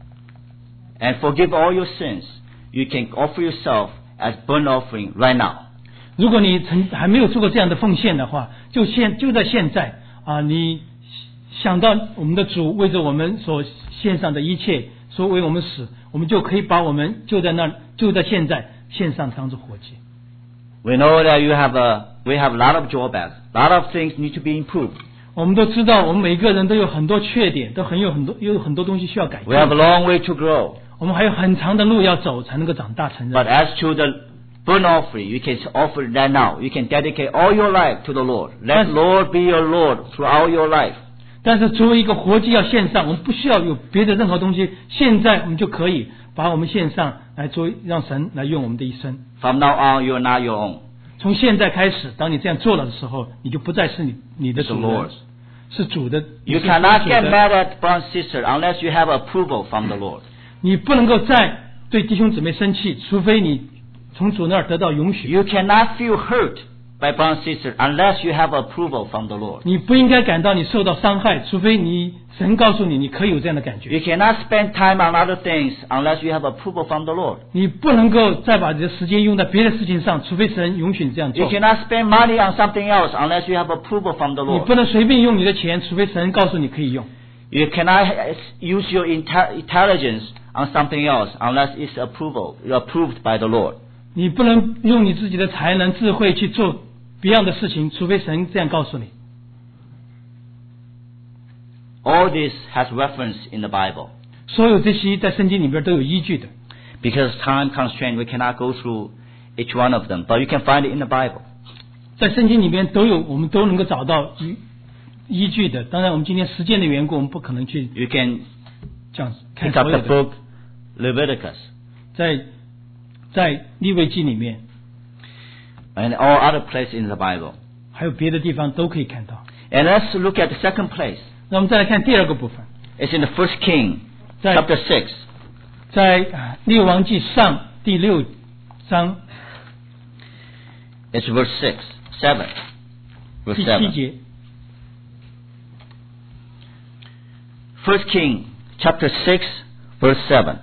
and forgive all your sins, you can offer yourself as burnt offering right now. 如果你还没有做过这样的奉献的话，就在现在啊，你想到我们的主为着我们所献上的一切，所为我们死，我们就可以把我们就在现在献上当作活祭。 We know that we have a lot of drawbacks, a lot of things need to be improved. 我们都知道，我们每一个人都有很多缺点，有很多东西需要改 We have a 进。 long way to grow. 我们还有很长的路要走，才能够长大成 But 人。 as to the burnt offering, you can offer that now. You can dedicate all your life to the Lord. Let the Lord be your Lord throughout your life. 但是作为一个活祭要献上，我们不需要有别的任何东西，现在我们就可以把我们献上来让神来用我们的一生。 From now on, you are not your own. 从现在开始，当你这样做了的时候，你就不再是你的 It's 主 the 人 Lord's.， 是主的。 You 你是 cannot 主 get 的 mad at brother and sister unless you have approval from the Lord. 你不能够再对弟兄姊妹生气，除非你从主那儿得到允许。 You cannot feel hurt by brother and sister unless you have approval from the Lord. 你不应该感到你受到伤害，除非神告诉你，你可以有这样的感觉。 You cannot spend time on other things unless you have approval from the Lord. 你不能够再把你的时间用在别的事情上，除非神允许你这样 You 做。 cannot spend money on something else unless you have approval from the 你 Lord. 不能随便用你的钱，除非神告诉你可以用。 You cannot use your intelligence on something else unless it's approved by the Lord. 你不能用你自己的才能、智慧去做别样的事情，除非神这样告诉你。 All this has reference in the Bible. 所有这些在圣经里边都有依据的。 Because time constraint, we cannot go through each one of them, but you can find it in the Bible. 在圣经里面我们都能够找到依据的。当然，我们今天时间的缘故，我们不可能去 You can 这样看 pick up 所有 the 的。 book Leviticus 在利未记里面， and all other places in the Bible. 还有别的地方都可以看到。 And let's look at the second place. 那我们再来看第二个部分， It's in the First King, 在 chapter 6. 在列王记上第6章 It's verse 7. Verse 第7 7. 节。 First King, chapter 6, verse 7.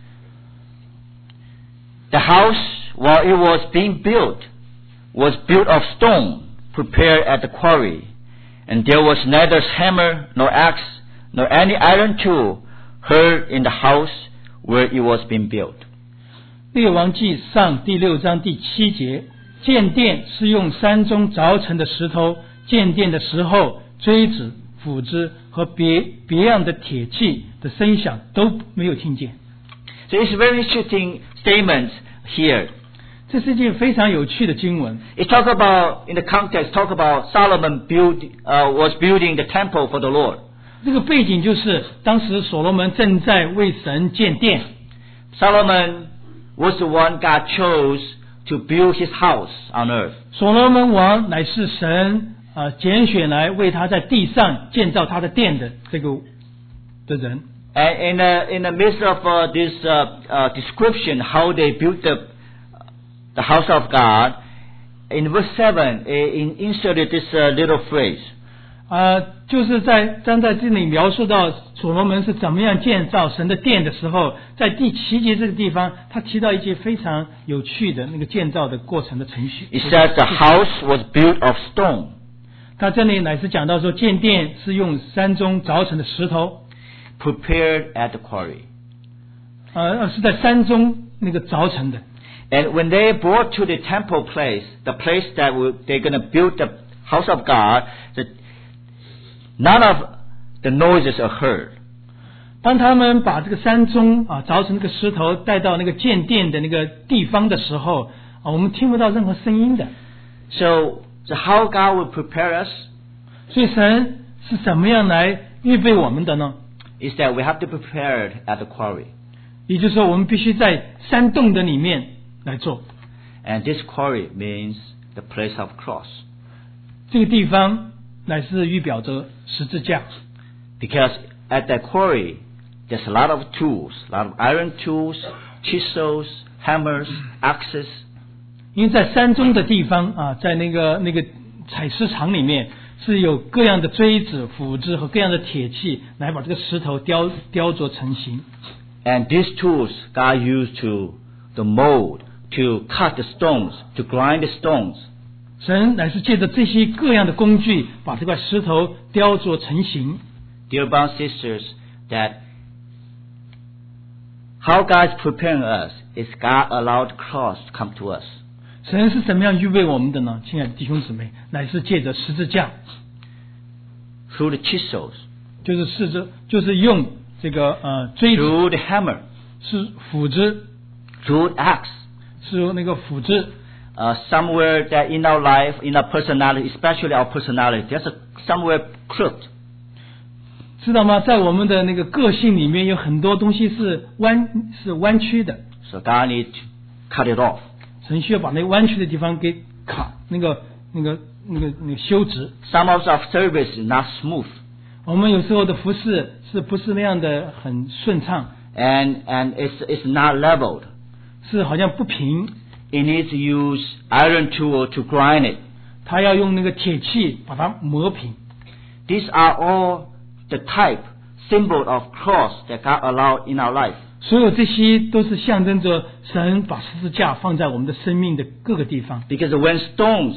The house, while it was being built, was built of stone, prepared at the quarry, and there was neither hammer nor axe nor any iron tool heard in the house where it was being built. 列王记上第6章第7节，建殿是用山中凿成的石头，建殿的时候，锥子、斧子和别样的铁器的声响都没有听见。 So it's a very interesting statement here. 这是一件非常有趣的经文。 It talk about, in the context, talk about Solomon was building the temple for the Lord. 这个背景就是当时所罗门正在为神建殿。 Solomon was the one God chose to build his house on earth. 所罗门王乃是神拣选来为他在地上建造他的殿的的人。 And in the midst of this description, how they built the house of God, in verse 7, inserted this little phrase. 就是在这里描述到所罗门是怎么样建造神的殿的时候，在第7节这个地方，他提到一些非常有趣的那个建造的过程的程序。 It says the house was built of stone. 他这里乃是讲到说，建殿是用山中凿成的石头， Prepared at the quarry. 是在山中那个凿成的。 And when they brought to the temple place, the place that they're going to build the house of God, none of the noises are heard. 当他们把这个山中凿成那个石头带到那个建殿的那个地方的时候我们听不到任何声音的。 So how God will prepare us 所以神是怎么样来预备我们的呢？ is that we have to be prepared at the quarry. 也就是说我们必须在山洞的里面来做。 And this quarry means the place of cross. 这个地方乃是预表着十字架。 Because at that quarry, there's a lot of tools, a lot of iron tools, chisels, hammers, axes. 因为在山中的地方在那个采石场里面是有各样的锥子、斧子和各样的铁器来把这个石头雕琢成形。 And these tools God used to mold, to cut the stones, to grind the stones. 神乃是借着这些各样的工具把这块石头雕琢成形。 Dear brothers and sisters, that how God is preparing us is God allowed cross to come to us. 神是怎么样预备我们的呢？亲爱的弟兄姊妹，乃是借着十字架， Through the chisels, 就是用这个锥子， through the hammer, 是斧子， through axe. 是用那个斧子。 Somewhere that in our life, in our personality, especially our personality, there's somewhere crooked. 知道吗？在我们的那个个性里面有很多东西是弯曲的， So God needs to cut it off. 神需要把那个弯曲的地方给那个修直。 Some of our service is not smooth, 我们有时候的服侍是不是那样的很顺畅， and it's not leveled. 是好像不平， It needs to use iron tool to grind it. 他要用那个铁器把它磨平。 These are all the type, symbol of cross that God allowed in our life. 所有这些都是象征着神把十字架放在我们的生命的各个地方。 Because when stones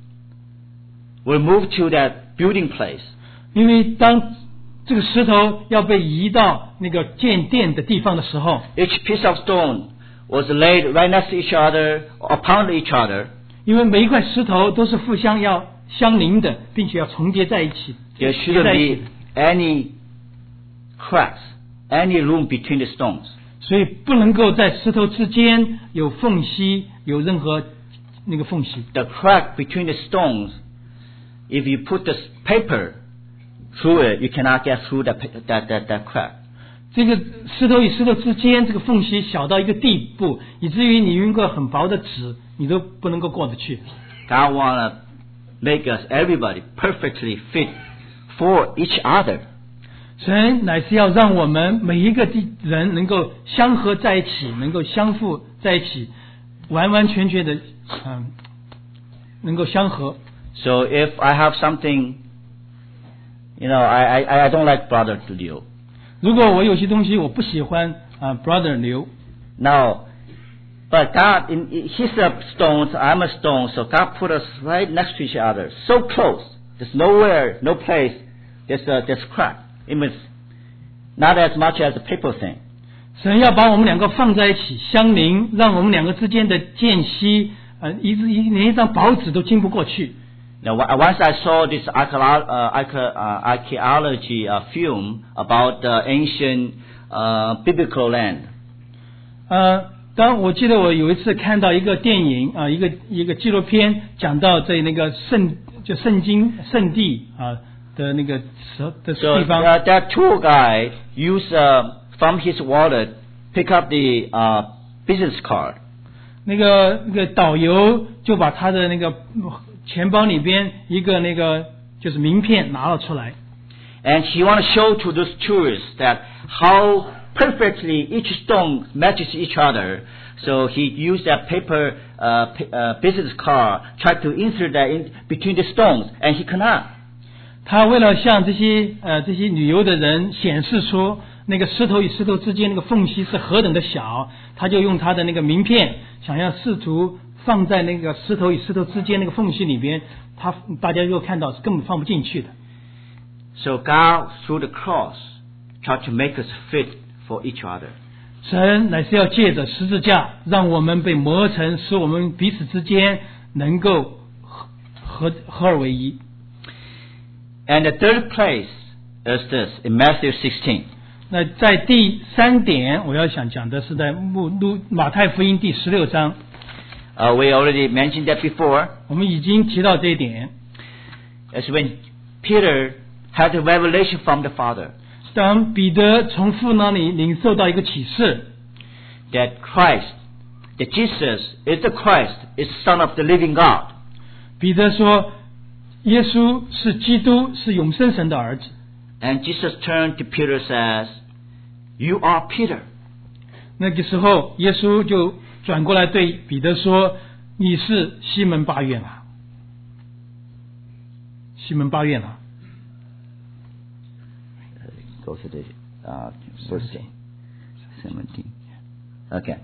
were moved to that building place, 因为当这个石头要被移到那个建殿的地方的时候， each piece of stone was laid right next to each other, upon each other. 因为每一块石头都是互相要相邻的，并且要重叠在一起。 There 叠在 shouldn't 一起 be any cracks, any room between the stones. 所以不能够在石头之间有缝隙，有任何那个缝隙。 The crack between the stones, if you put the paper through it, you cannot get through that crack. 这个石头与石头之间这个缝隙小到一个地步，以至于你用一个很薄的纸，你都不能够过得去。 God wanna make us, everybody, perfectly fit for each other. 神乃是要让我们每一个人能够相合在一起，能够相互在一起，完完全全的能够相合。 So if I have something, I don't like brother Liu. 如果我有些东西我不喜欢brother 刘， Now, but God, He's a stone, I'm a stone, so God put us right next to each other, so close. There's nowhere, no place, there's crack. It means not as much as a paper thing. 神要把我们两个放在一起相邻，让我们两个之间的间隙连一张薄纸都经不过去。 Now, once I saw this archaeology film about the ancient biblical land. 我记得我有一次看到一个电影一个纪录片，讲到在那个圣经圣地的那个的地方。 That tour guide used from his wallet pick up the business card. 那个导游就把他的那个钱包里边一个那个就是名片拿了出来。 And he want to show to those tourists that how perfectly each stone matches each other. So he used that paper business card, tried to insert that in between the stones, and he cannot. 他为了向这些旅游的人显示出那个石头与石头之间那个缝隙是何等的小，他就用他的那个名片，想要试图放在那个石头与石头之间那个缝隙里边，大家又看到是根本放不进去的。 So God, through the cross, tried to make us fit for each other. 神乃是要借着十字架，让我们被磨成，使我们彼此之間能夠合而為一。 And the third place is this, in Matthew 16. 那在第3点，我要想讲的是在马太福音第16章。 We already mentioned that before. 我们已经提到这一点。 As when Peter had a revelation from the Father. 当彼得从父那里领受到一个启示 That Jesus is the Christ, is the Son of the living God. 彼得说耶稣是基督，是永生神的儿子。 And Jesus turned to Peter and says, "You are Peter." 那个时候耶稣就转过来对彼得说，你是西门巴约拿。西门巴约拿。 Go to the verse 17. Okay.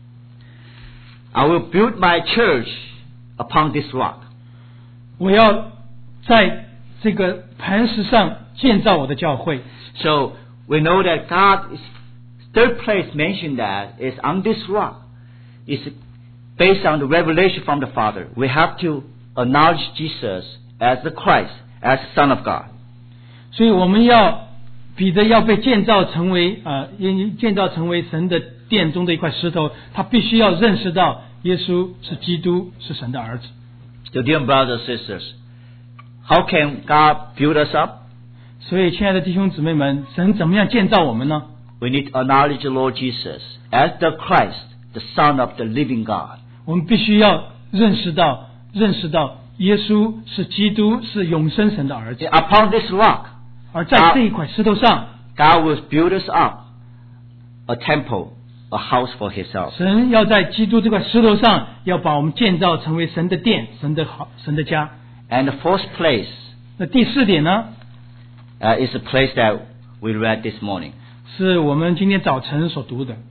I will build my church upon this rock. 我要在这个磐石上建造我的教会。 So we know that God is third place mentioned that is on this rock. Is based on the revelation from the Father. We have to acknowledge Jesus as the Christ, as the Son of God. 所以我们要彼得要被建造成为神的殿中的一块石头，他必须要认识到耶稣是基督，是神的儿子。 So dear brothers and sisters, how can God build us up? 所以亲爱的弟兄姊妹们，神怎么样建造我们呢？ We need to acknowledge the Lord Jesus as the Christ, the Son of the living God. 我们必须要认识到耶稣是基督，是永生神的儿子。 Upon this rock, 而在这一块石头上 God will build us up a temple, a house for Himself. 神要在基督这块石头上，要把我们建造成为神的殿，神的家。 And the fourth place 那第4点呢 is the place that we read this morning. 是我们今天早晨所读的，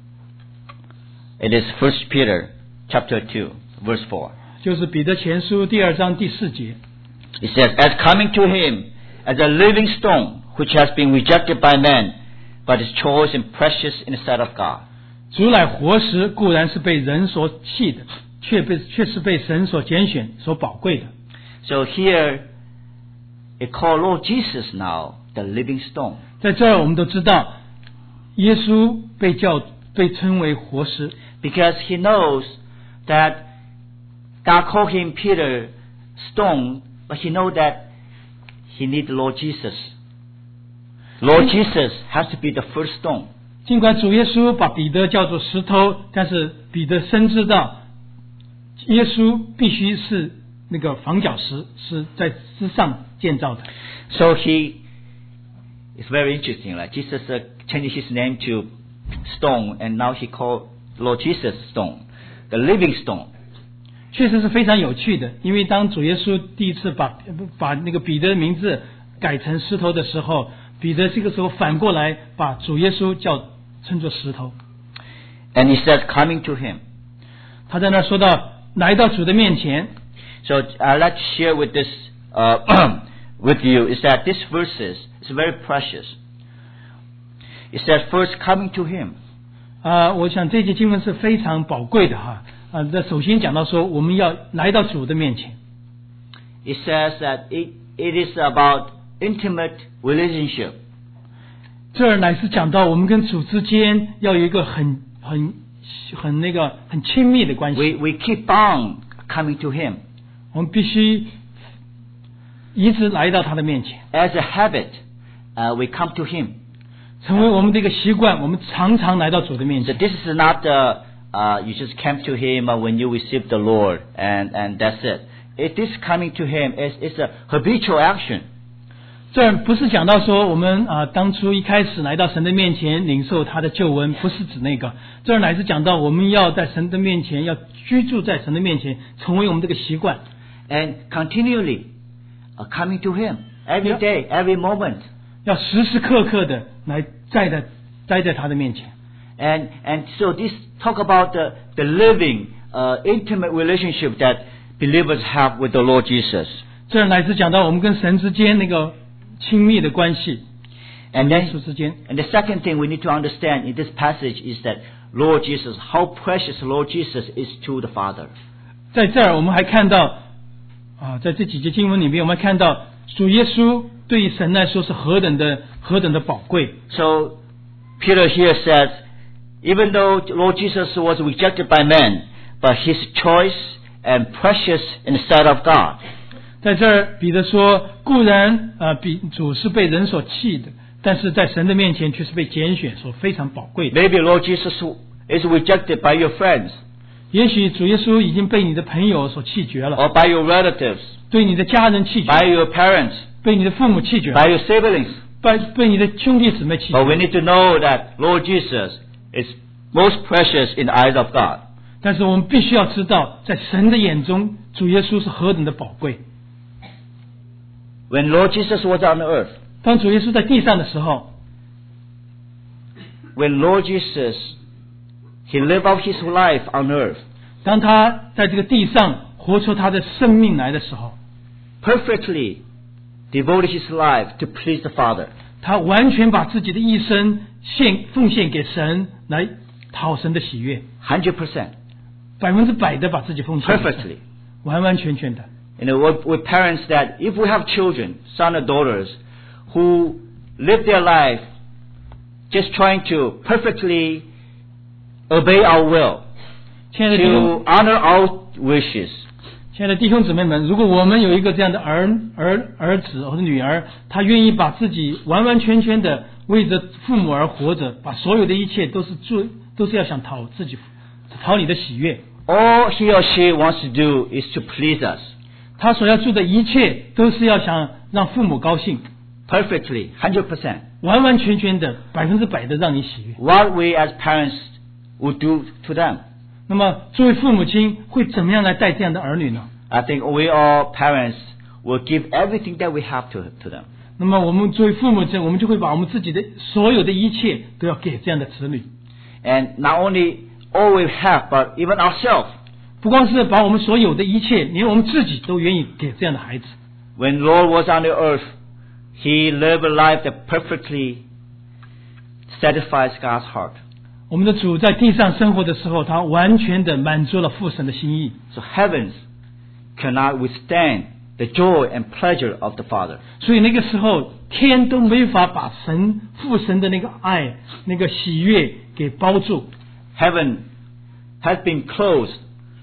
It is 1 Peter chapter 2, verse 4. 就是彼得前书第2章第4节。 It says, "As coming to Him as a living stone, which has been rejected by men, but is choice and precious in the sight of God." 主乃活石，固然是被人所弃的，却是被神所拣选、所宝贵的。 So here, it called Lord Jesus now the living stone. 在这儿我们都知道，耶稣被称为活石， Because He knows that God called Him Peter stone, but He knows that He needs Lord Jesus. Lord Jesus has to be the first stone. 尽管主耶稣把彼得叫做石头，但是彼得深知道，耶稣必须是那个房角石，是在之上建造的。 So it's very interesting. Like Jesus changed His name to stone, and now He called Lord Jesus stone, the living stone. 确实是非常有趣的，因为当主耶稣第一次把那个彼得的名字改成石头的时候，彼得这个时候反过来把主耶稣称作石头。 And He says, "Coming to Him." 他在那说到来到主的面前。 So I'd like to share with this with you is that this verses is very precious. It says, "First coming to Him." 我想这节经文是非常宝贵的哈。那首先讲到说，我们要来到主的面前。 It says that it is about intimate relationship. 这儿乃是讲到我们跟主之间要有一个很亲密的关系。 We keep on coming to Him. 我们必须一直来到他的面前。 As a habit, we come to Him. 成为我们的一个习惯，我们常常来到主的面 So 前。 this is not you just came to Him when you receive the Lord and that's it. It is coming to Him. It's a habitual action. 这不是讲到说我们当初一开始来到神的面前领受他的救恩，不是指那个。这乃是讲到我们要在神的面前，要居住在神的面前，成为我们这个习惯。 And continually coming to Him every day, every moment. 要时时刻刻的来待在他的面前。 And so this talk about the living intimate relationship that believers have with the Lord Jesus. 这乃是讲到我们跟神之间那个亲密的关系。 And 耶 then 稣之间。 and the second thing we need to understand in this passage is that Lord Jesus, how precious Lord Jesus is to the Father. 在这儿我们还看到在这几节经文里面，我们还看到主耶稣对于神来说是何等的宝贵。 So Peter here says, even though Lord Jesus was rejected by men, but his choice and precious in the sight of God. 在这儿，彼得说，固然主是被人所弃的，但是在神的面前却是被拣选所非常宝贵的。 Maybe Lord Jesus is rejected by your friends, 也许主耶稣已经被你的朋友所弃绝了， or by your relatives, 对你的家人弃绝， by your parents, 被你的父母弃绝， by your siblings. 被你的兄弟姊妹弃 But we 绝。 need to know that Lord Jesus is most precious in the eyes of God. 但是我们必须要知道，在神的眼中，主耶稣是何等的宝贵。 When Lord Jesus was on earth, 当主耶稣在地上的时候， when Lord Jesus, he lived out his life on earth, 当他在这个地上活出他的生命来的时候， perfectly devoted his life to please the Father. 他完全把自己的一生奉献给神，来讨神的喜悦， 100%. 100%的把自己奉献给神， Perfectly. 完完全全的。 You know, with parents that if we have children, son or daughters, who live their life just trying to perfectly obey our will, 亲爱的弟兄， to honor our wishes, 亲爱的弟兄姊妹们，如果我们有一个这样的儿子或者女儿，他愿意把自己完完全全的为着父母而活着，把所有的一切都是要想讨你的喜悦， all he or she wants to do is to please us 他所要做的一切都是要想让父母高兴， perfectly, 100%. 完完全全的100%的让你喜悦。 What we as parents would do to them. 那么作为父母亲会怎么样来带这样的儿女呢？ I think we all parents will give everything that we have to them. 那么我们作为父母亲，我们就会把我们自己的所有的一切都要给这样的子女， And not only all we have, but even ourselves. 不光是把我们所有的一切，连我们自己都愿意给这样的孩子。 When Lord was on the earth, he lived a life that perfectly satisfies God's heart. 我们的主在地上生活的时候，他完全的满足了父神的心意， So heavens cannot withstand the joy and pleasure of the Father. 所以那个时候天都没法把父神的那个爱、那个喜悦给包住。 Heaven has been closed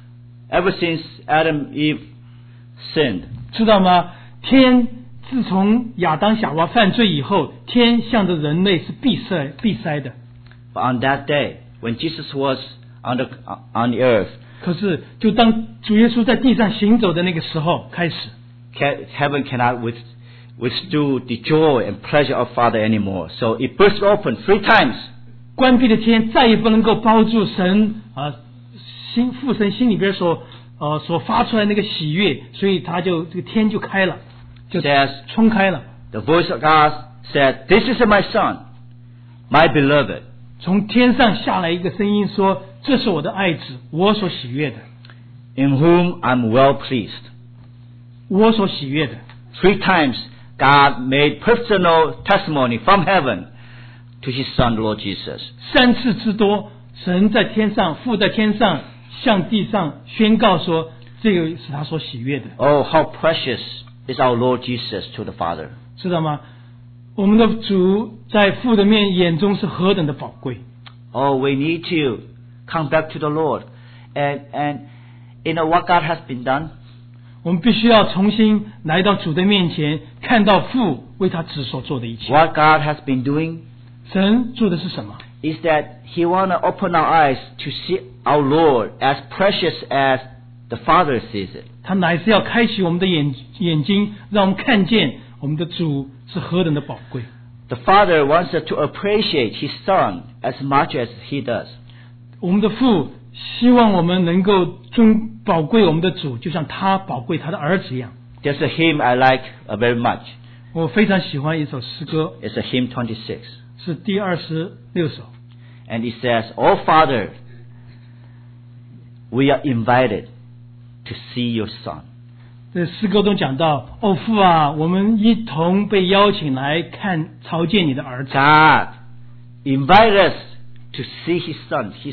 ever since Adam and Eve sinned. 知道吗？天自从亚当夏娃犯罪以后，天向着人类是闭塞的。 But on that day, when Jesus was on the earth, 可是就当主耶稣在地上行走的那个时候开始， heaven cannot withstand the joy and pleasure of Father anymore. So it burst open 3 times. 关闭的天再也不能够包住神父神心里边所发出来那个喜悦，所以他这个天就开了，就 Says, 冲开了。 the voice of God said, "This is my son, my beloved, 从天上下来一个声音说：“这是我的爱子，我所喜悦的， in whom I'm well pleased." 我所喜悦的。” 3 times God made personal testimony from heaven to his son, Lord Jesus. 3次之多，神在天上，父在天上向地上宣告说，这个是他所喜悦的。 Oh, how precious is our Lord Jesus to the Father. 知道吗？我们的主在父的眼中是何等的宝贵。 Oh, we need to come back to the Lord and you know what God has been done? 我们必须要重新来到主的面前，看到父为他子所做的一切。 What God has been doing 神做的是什么？ is that he want to open our eyes to see our Lord as precious as the Father sees it. 他乃是要开启我们的眼睛，让我们看见我们的主是何等的宝贵。 The Father wants us to appreciate his Son as much as he does. 我们的父希望我们能够宝贵我们的主，就像他宝贵他的儿子一样。 There's a hymn I like very much. 我非常喜欢一首诗歌， It's a hymn 26. 是第26首。 And it says, "Oh Father, we are invited to see your Son." 这诗歌中讲到，哦父啊，我们一同被邀请来朝见你的儿子。 God invite us to see his Son. He's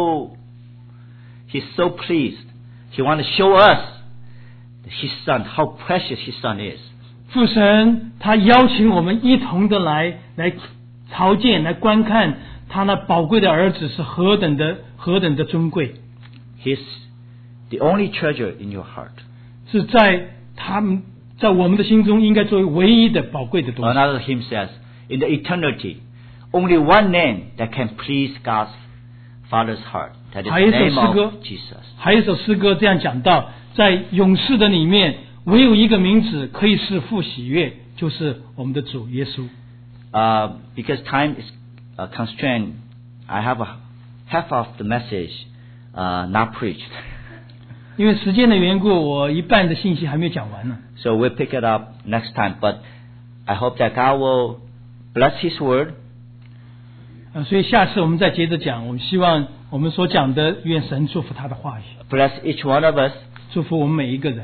so pleased. He wants to show us his Son, how precious his Son is. 父神他邀请我们一同的来朝见，来观看他那宝贵的儿子是何等的尊贵， He's the only treasure in your heart. 是在我们的心中应该作为唯一的宝贵的东西。 Another hymn says, in the eternity, only one name that can please God's Father's heart. That is 还有 the 一首 name 诗歌 of Jesus. 还有一首诗歌这样讲到，在永世的里面，唯有一个名字可以使父喜悦，就是我们的主耶稣。 Because time is constrained, I have half of the message not preached. 因为时间的缘故，我一半的信息还没有讲完呢。 So we'll pick it up next time. But I hope that God will bless His word. 所以下次我们再接着讲。我们希望我们所讲的，愿神祝福他的话语， Bless each one of us 祝福我们每一个人，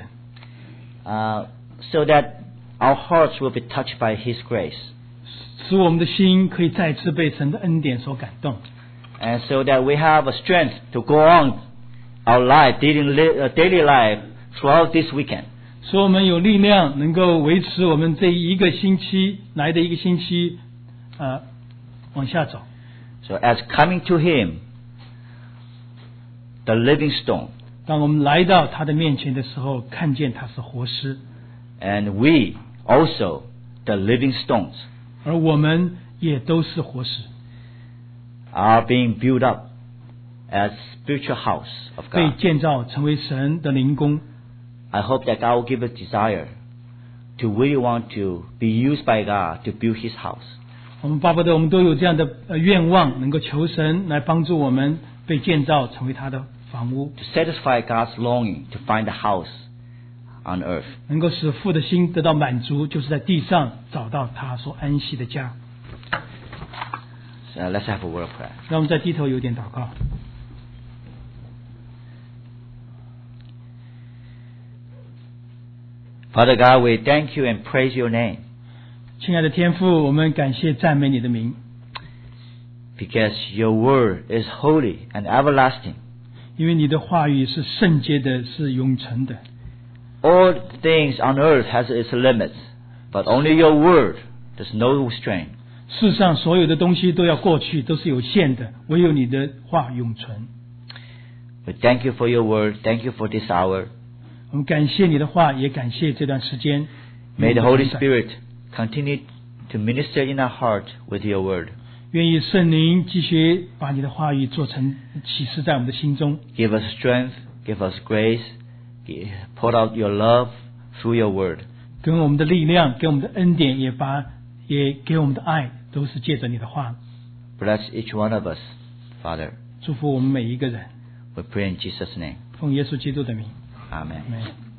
so that our hearts will be touched by His grace. 使我们的心可以再次被神的恩典所感动， And so that we have a strength to go on our life, daily life throughout this weekend. 使我们有力量能够维持我们这一个星期来的一个星期往下走。 So as coming to Him, the living stone, 当我们来到他的面前的时候，看见他是活石， and we also the living stones 而我们也都是活石， are being built up as spiritual house of 被 God. 建造成为神的灵宫。 I hope that God will give us desire to really want to be used by God to build His house. 我们巴不得我们都有这样的愿望，能够求神来帮助我们被建造成为他的房屋， To satisfy God's longing to find a house on earth. 能够使父的心得到满足，就是在地上找到他所安息的家。 So let's have a word of prayer. 让我们再低头有点祷告。 Father God, we thank you and praise your name 亲爱的天父，我们感谢赞美你的名， because your word is holy and everlasting. 因为你的话语是圣洁的，是永恒的。 All things on earth has its limits, but only your word there's no restraint. 世上所有的东西都要过去，都是有限的，唯有你的话永存。 We thank you for your word. Thank you for this hour. 我们感谢你的话，也感谢这段时间。 May the Holy Spirit continue to minister in our heart with your word. 愿意圣灵继续把你的话语做成启示在我们的心中， Give us strength, give us grace, pour out your love through your word. 给我们的力量，给我们的恩典，也给我们的爱，都是借着你的话。 Bless each one of us, Father. 祝福我们每一个人， We pray in Jesus' name. 奉耶稣基督的名， Amen. 阿们。